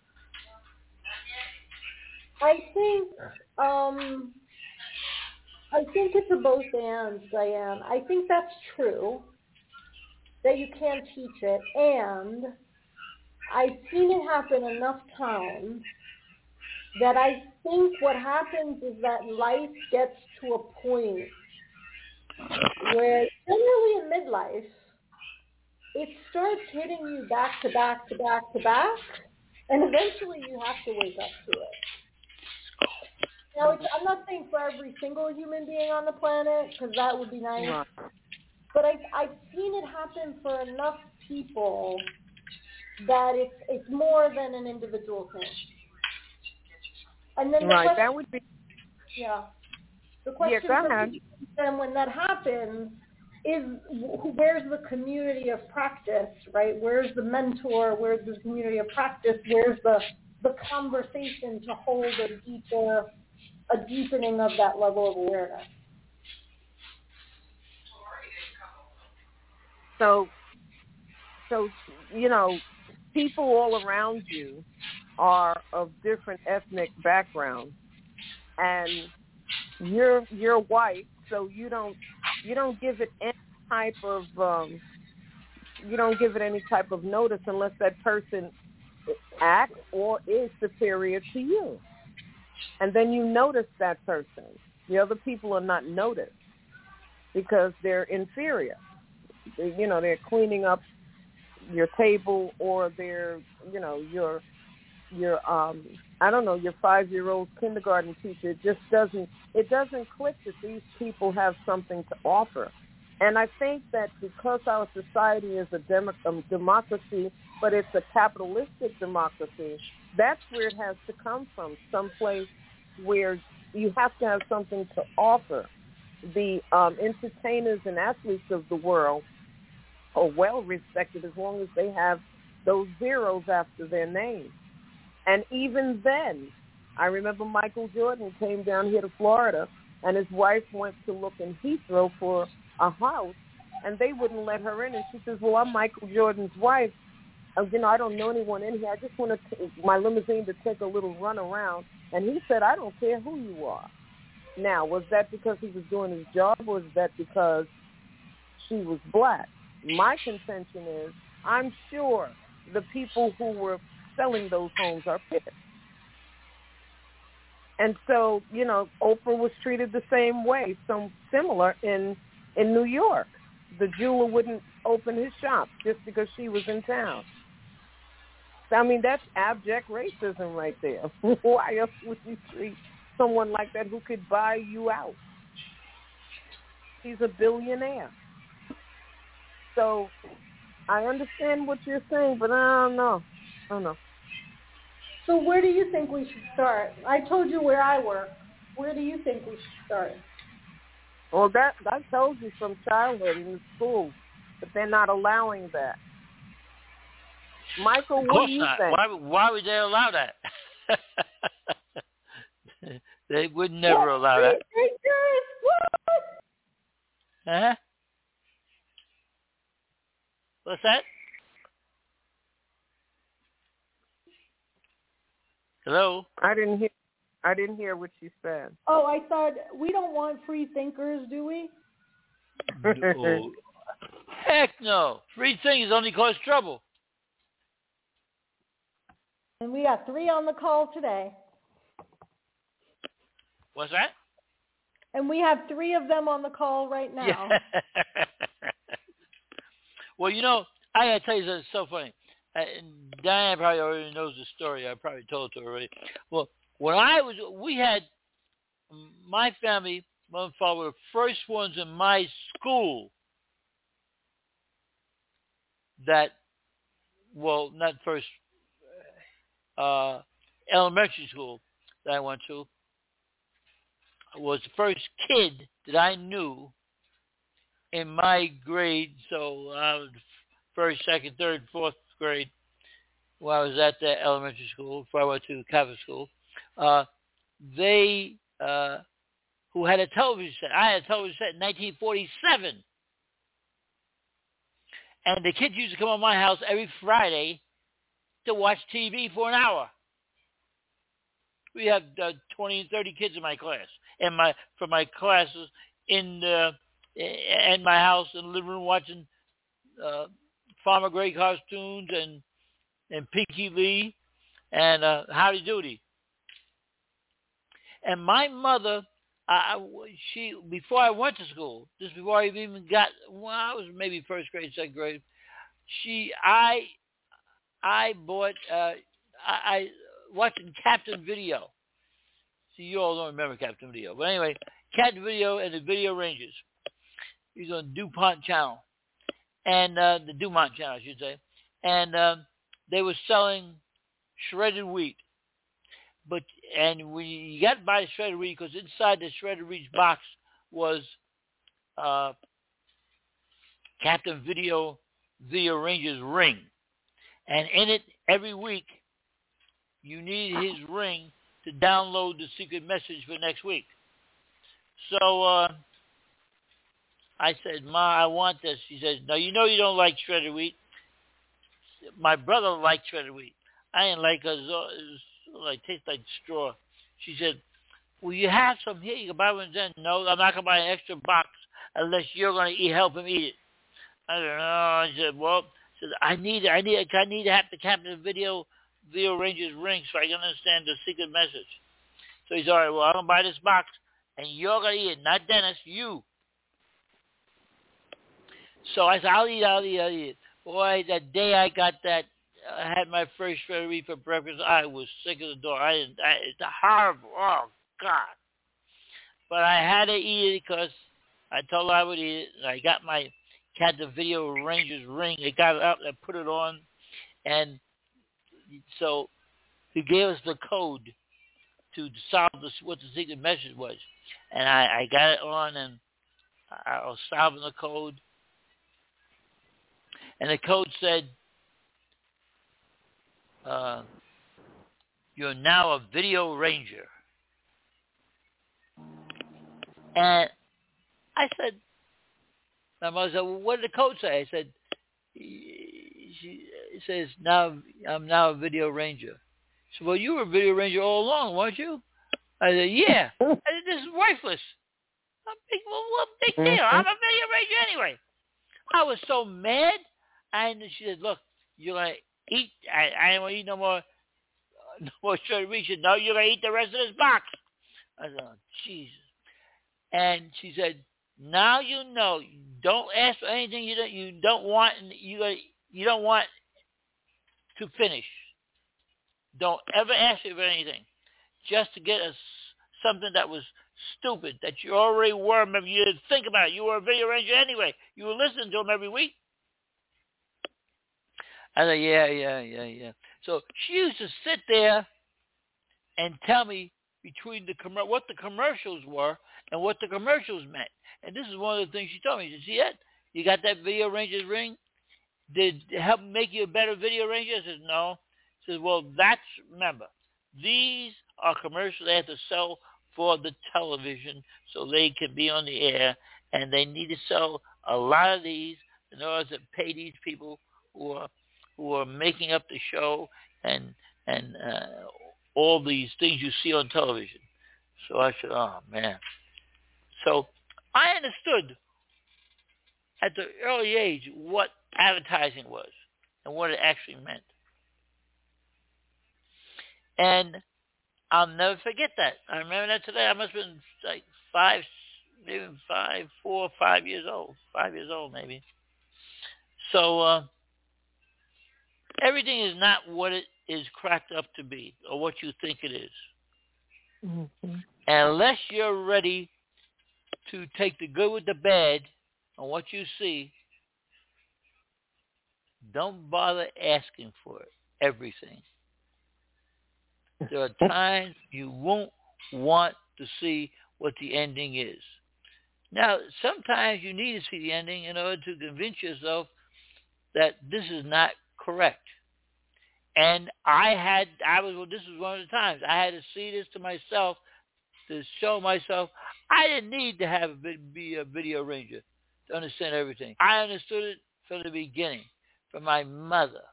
I think it's a both and, Diane. I think that's true, that you can't teach it, and I've seen it happen enough times that I think what happens is that life gets to a point where, generally in midlife, it starts hitting you back to back to back to back, and eventually you have to wake up to it. Now, I'm not saying for every single human being on the planet, because that would be nice, Right. but I've seen it happen for enough people that it's more than an individual thing. And then right, that would be. Yeah. The question go ahead. then when that happens is where's the community of practice, right? Where's the mentor? Where's the community of practice? Where's the conversation to hold a deepening of that level of awareness? So people all around you are of different ethnic backgrounds, and you're white, so you don't give it any type of notice unless that person acts or is superior to you, and then you notice that person. The other people are not noticed because they're inferior. They're cleaning up your table, or they're your 5-year-old kindergarten teacher. It doesn't click that these people have something to offer. And I think that because our society is a democracy, but it's a capitalistic democracy, that's where it has to come from, someplace where you have to have something to offer. The entertainers and athletes of the world are well respected as long as they have those zeros after their name. And even then, I remember Michael Jordan came down here to Florida, and his wife went to look in Heathrow for a house, and they wouldn't let her in. And she says, well, I'm Michael Jordan's wife. I don't know anyone in here. I just want my limousine to take a little run around. And he said, I don't care who you are. Now, was that because he was doing his job, or was that because she was black. My contention is, I'm sure the people who were selling those homes are pissed. And so, Oprah was treated the same way, some similar in New York. The jeweler wouldn't open his shop just because she was in town. I mean, that's abject racism right there. Why else would you treat someone like that who could buy you out? He's a billionaire. So I understand what you're saying, but I don't know. So where do you think we should start? I told you where I work. Where do you think we should start? Well, that I told you from childhood in the school, but they're not allowing that. Michael, what do you think? Why would they allow that? They would never allow that. Huh? What's that? Hello? I didn't hear what you said. Oh, I thought we don't want free thinkers, do we? No. Heck no. Free thinkers only cause trouble. And we got 3 on the call today. What's that? And we have 3 of them on the call right now. Yeah. Well, I got to tell you something so funny. Diane probably already knows the story. I probably told it to her already. Well, when we had my family, mother and father were the first ones in my school that, well, not first, elementary school that I went to, was the first kid that I knew in my grade. So I was first, second, third, fourth grade when I was at the elementary school before I went to Catholic school. They who had a television set. I had a television set in 1947. And the kids used to come on my house every Friday to watch TV for an hour. We had 20 and 30 kids in my class, for my classes in my house in the living room watching Farmer Gray cartoons and Pinky Lee and Howdy Doody. And my mother, she before I went to school, just before I even got, I was maybe first grade, second grade. I bought I watching Captain Video. See, you all don't remember Captain Video, but anyway, Captain Video and the Video Rangers. He was on DuPont Channel, and the Dumont Channel, I should say, and they were selling shredded wheat. And when you got to buy shredded wheat, because inside the shredded wheat box was Captain Video, the Ranger's ring, and in it every week you need his ring to download the secret message for next week. So I said, Ma, I want this. She says, no, you don't like shredded wheat. My brother liked shredded wheat. I didn't like it. It tastes like straw. She said, well, you have some here. You can buy one then. No, I'm not going to buy an extra box unless you're going to help him eat it. I don't know. I said, well, I need to have the Captain Video Rangers ring so I can understand the secret message. So he said, all right, well, I'm going to buy this box, and you're going to eat it, not Dennis, you. So I said, I'll eat it. Boy, that day I got that, I had my first shredded wheat for breakfast, I was sick as a dog. It's horrible. Oh, God. But I had to eat it because I told her I would eat it. And I got my Captain Video Rangers ring. I got it up and I put it on. And so he gave us the code to solve what the secret message was. And I got it on, and I was solving the code. And the code said, you're now a Video Ranger. And I said, my mother said, well, what did the code say? I said, it says, I'm now a Video Ranger. She said, well, you were a Video Ranger all along, weren't you? I said, yeah. I said, this is worthless. What big deal? I'm a Video Ranger anyway. I was so mad. And she said, look, you're going to eat. I don't want to eat no more shredded wheat. She said, no, you're going to eat the rest of this box. I said, oh, Jesus. And she said, now you know. Don't ask for anything you don't want. You don't want to finish. Don't ever ask for anything. Just to get something that was stupid that you already were. Remember, you didn't think about it. You were a video ranger anyway. You were listening to them every week. I said, yeah. So she used to sit there and tell me between what the commercials were and what the commercials meant. And this is one of the things she told me. She said, see that? You got that Video Ranger's ring? Did it help make you a better video ranger? I said, no. She said, well, remember, these are commercials they have to sell for the television so they can be on the air, and they need to sell a lot of these in order to pay these people who are making up the show and all these things you see on television. So I said, oh, man. So I understood at the early age what advertising was and what it actually meant. And I'll never forget that. I remember that today. I must have been like 4 or 5 years old. 5 years old, maybe. So everything is not what it is cracked up to be or what you think it is. Mm-hmm. Unless you're ready to take the good with the bad on what you see, don't bother asking for everything. There are times you won't want to see what the ending is. Now, sometimes you need to see the ending in order to convince yourself that this is not correct. And this was one of the times I had to see this to myself, to show myself I didn't need to be a video ranger to understand everything. I understood it from the beginning, from my mother.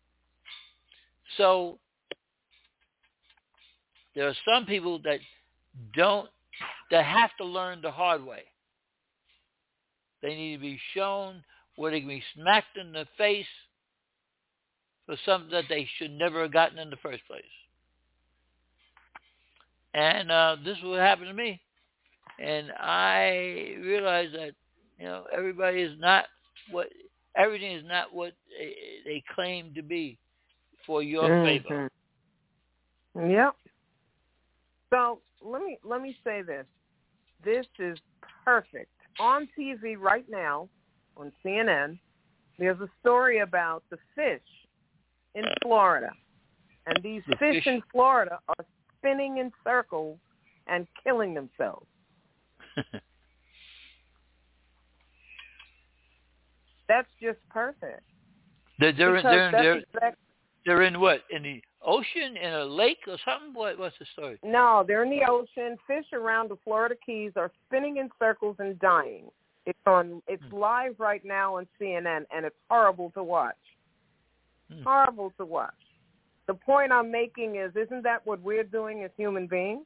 So there are some people that have to learn the hard way. They need to be shown where they can be smacked in the face for something that they should never have gotten in the first place. And this is what happened to me. And I realized that, everything is not what they claim to be for your favor. Yep. So let me say this. This is perfect. On TV right now, on CNN, there's a story about the fish in Florida. And these fish in Florida are spinning in circles and killing themselves. That's just perfect. They're in what? In the ocean, in a lake or something? What's the story? No, they're in the ocean. Fish around the Florida Keys are spinning in circles and dying. It's live right now on CNN, and it's horrible to watch. Horrible to watch. The point I'm making is, isn't that what we're doing as human beings?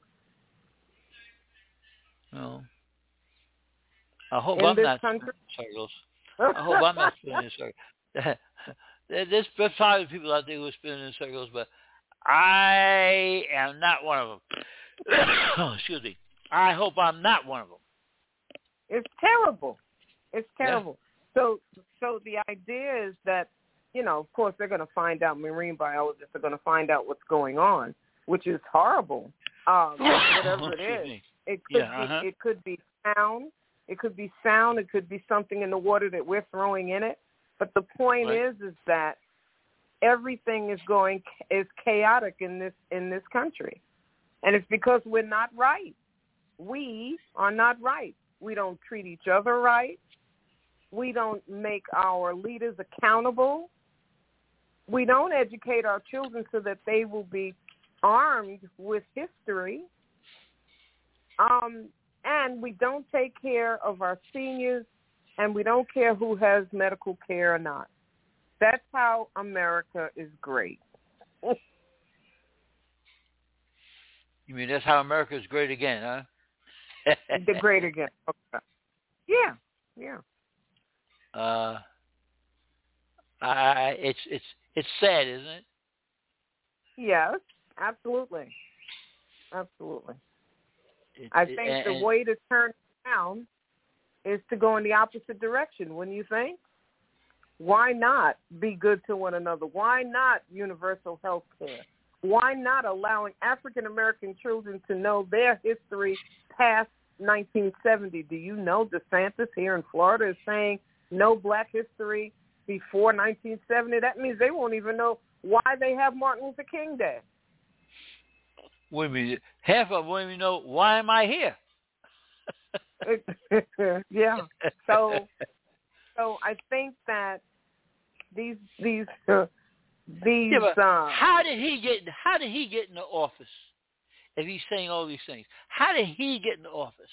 No. I hope I'm not spinning in circles. I hope I'm not spinning in circles. There's probably people out there who are spinning in circles, but I am not one of them. Excuse me. I hope I'm not one of them. It's terrible. It's terrible. Yeah. So the idea is that, of course, they're going to find out, marine biologists are going to find out what's going on, which is horrible. Whatever it is. It could be sound. It could be sound. It could be something in the water that we're throwing in it. But the point is that everything is chaotic in this country, and it's because we're not right. We are not right. We don't treat each other right. We don't make our leaders accountable. We don't educate our children so that they will be armed with history. And we don't take care of our seniors, and we don't care who has medical care or not. That's how America is great. You mean that's how America is great again, huh? The great again. Okay. Yeah. It's sad, isn't it? Yes, absolutely. Absolutely. I think the way to turn it around is to go in the opposite direction, wouldn't you think? Why not be good to one another? Why not universal health care? Why not allowing African-American children to know their history past 1970? Do you know DeSantis here in Florida is saying no black history before 1970? That means they won't even know why they have Martin Luther King Day. Wait a minute. Half of them won't even know, why am I here? Yeah. So I think that these how did he get in the office? If he's saying all these things, how did he get in the office?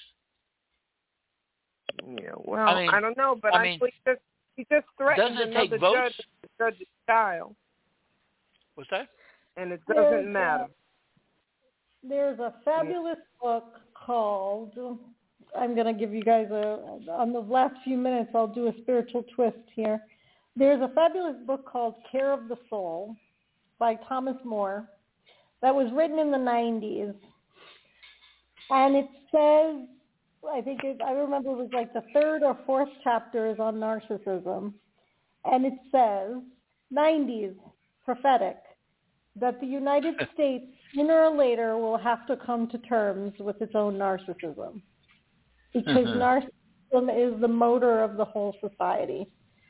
Yeah, well, I don't know, but he just threatened another judge's child. What's that? And it doesn't matter. There's a fabulous book called, I'm going to give you guys on the last few minutes, I'll do a spiritual twist here. There's a fabulous book called Care of the Soul by Thomas More that was written in the 90s. And it says, I remember it was like the third or fourth chapter is on narcissism. And it says, 90s, prophetic, that the United States sooner or later will have to come to terms with its own narcissism. Because narcissism is the motor of the whole society.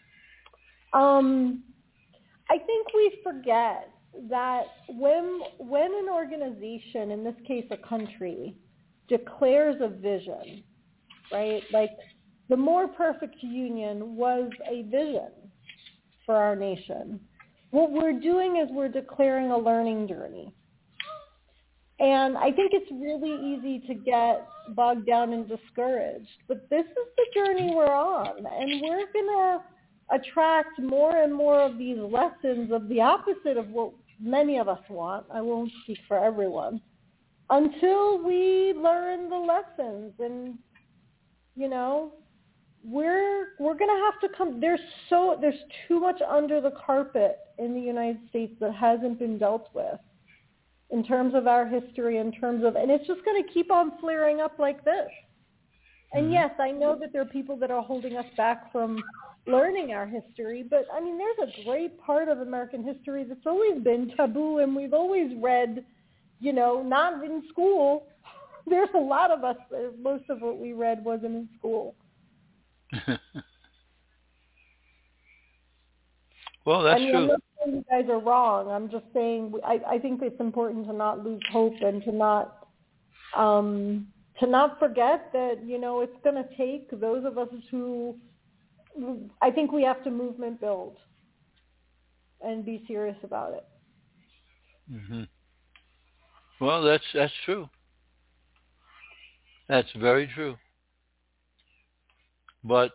I think we forget that when an organization, in this case a country, declares a vision, right? Like the More Perfect Union was a vision for our nation. What we're doing is we're declaring a learning journey. And I think it's really easy to get bogged down and discouraged. But this is the journey we're on. And we're going to attract more and more of these lessons of the opposite of what many of us want. I won't speak for everyone. Until we learn the lessons. And, we're going to have to come. There's too much under the carpet in the United States that hasn't been dealt with in terms of our history, and it's just going to keep on flaring up like this. And yes, I know that there are people that are holding us back from learning our history, but there's a great part of American history that's always been taboo, and we've always read, not in school. There's a lot of us, most of what we read wasn't in school. Well, that's true. I'm not saying you guys are wrong. I'm just saying I think it's important to not lose hope and to not forget that it's going to take those of us who I think we have to movement build and be serious about it. Mm-hmm. Well, that's true. That's very true. But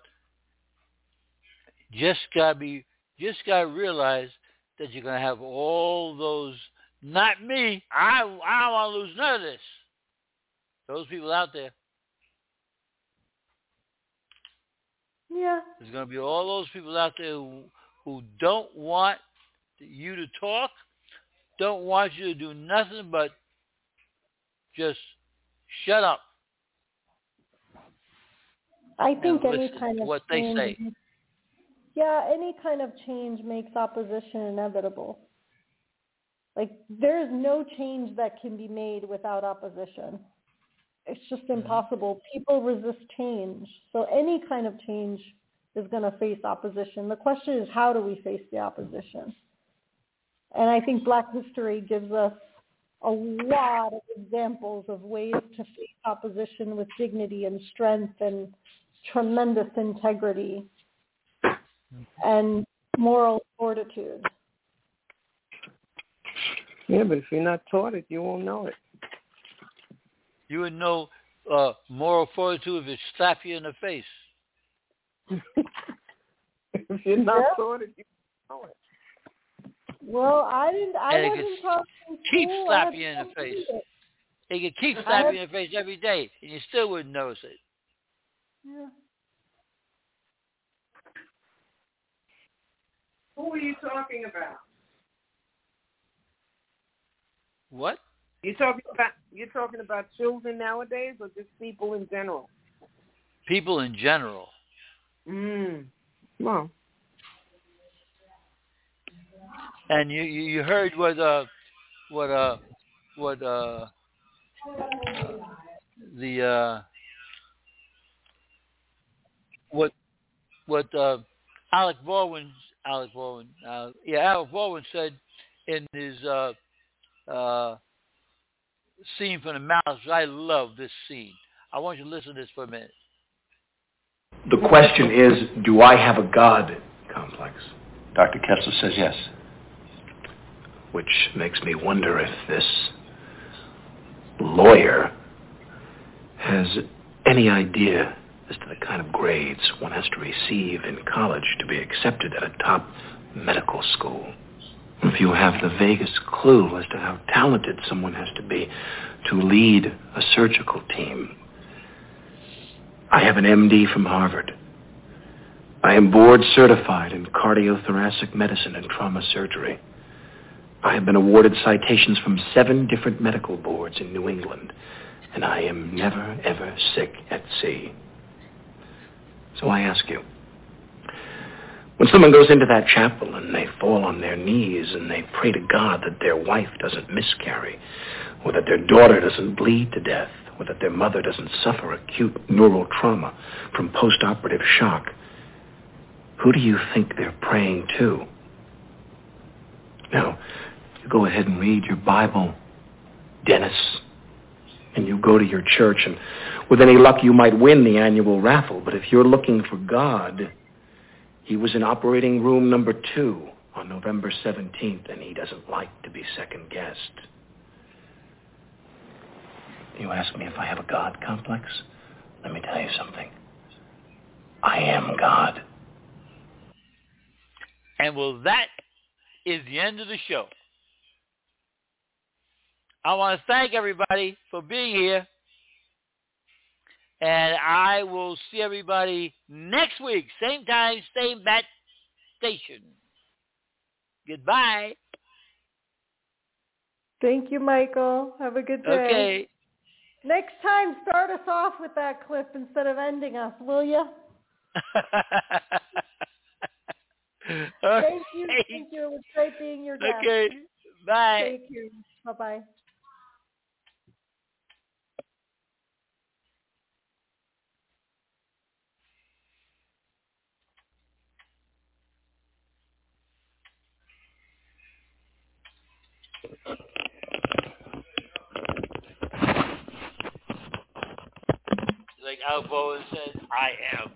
just gotta realize that you're gonna have all those. Not me. I don't want to lose none of this. Those people out there. Yeah. There's gonna be all those people out there who don't want you to talk, don't want you to do nothing but just shut up. I think any kind of what they say. Yeah, any kind of change makes opposition inevitable. Like, there's no change that can be made without opposition. It's just impossible. People resist change. So any kind of change is going to face opposition. The question is, how do we face the opposition? And I think Black history gives us a lot of examples of ways to face opposition with dignity and strength and tremendous integrity and moral fortitude. Yeah, but if you're not taught it, you won't know it. You would know moral fortitude if it slapped you in the face. If you're not taught it, you won't know it. Well, I wasn't taught in school. Keep slapping you in the face. It could keep slapping you in the face every day, and you still wouldn't notice it. Yeah. are you talking about? What? You're talking about children nowadays, or just people in general? People in general. Well. And you heard what Alec Baldwin said in his scene from The Mouse. I love this scene. I want you to listen to this for a minute. The question is, do I have a God complex? Dr. Kessler says yes. Which makes me wonder if this lawyer has any idea as to the kind of grades one has to receive in college to be accepted at a top medical school. If you have the vaguest clue as to how talented someone has to be to lead a surgical team. I have an MD from Harvard. I am board certified in cardiothoracic medicine and trauma surgery. I have been awarded citations from 7 different medical boards in New England, and I am never, ever sick at sea. So I ask you, when someone goes into that chapel and they fall on their knees and they pray to God that their wife doesn't miscarry, or that their daughter doesn't bleed to death, or that their mother doesn't suffer acute neural trauma from post-operative shock, who do you think they're praying to? Now, you go ahead and read your Bible, Dennis, and you go to your church, and with any luck you might win the annual raffle. But if you're looking for God, he was in operating room number 2 on November 17th, and he doesn't like to be second-guessed. You ask me if I have a God complex? Let me tell you something. I am God. And well, that is the end of the show. I want to thank everybody for being here. And I will see everybody next week. Same time, same bat station. Goodbye. Thank you, Michael. Have a good day. Okay. Next time, start us off with that clip instead of ending us, will you? Thank you. Thank you. It was great being your guest. Okay. Bye. Thank you. Bye-bye. Like Al Bowen said, I am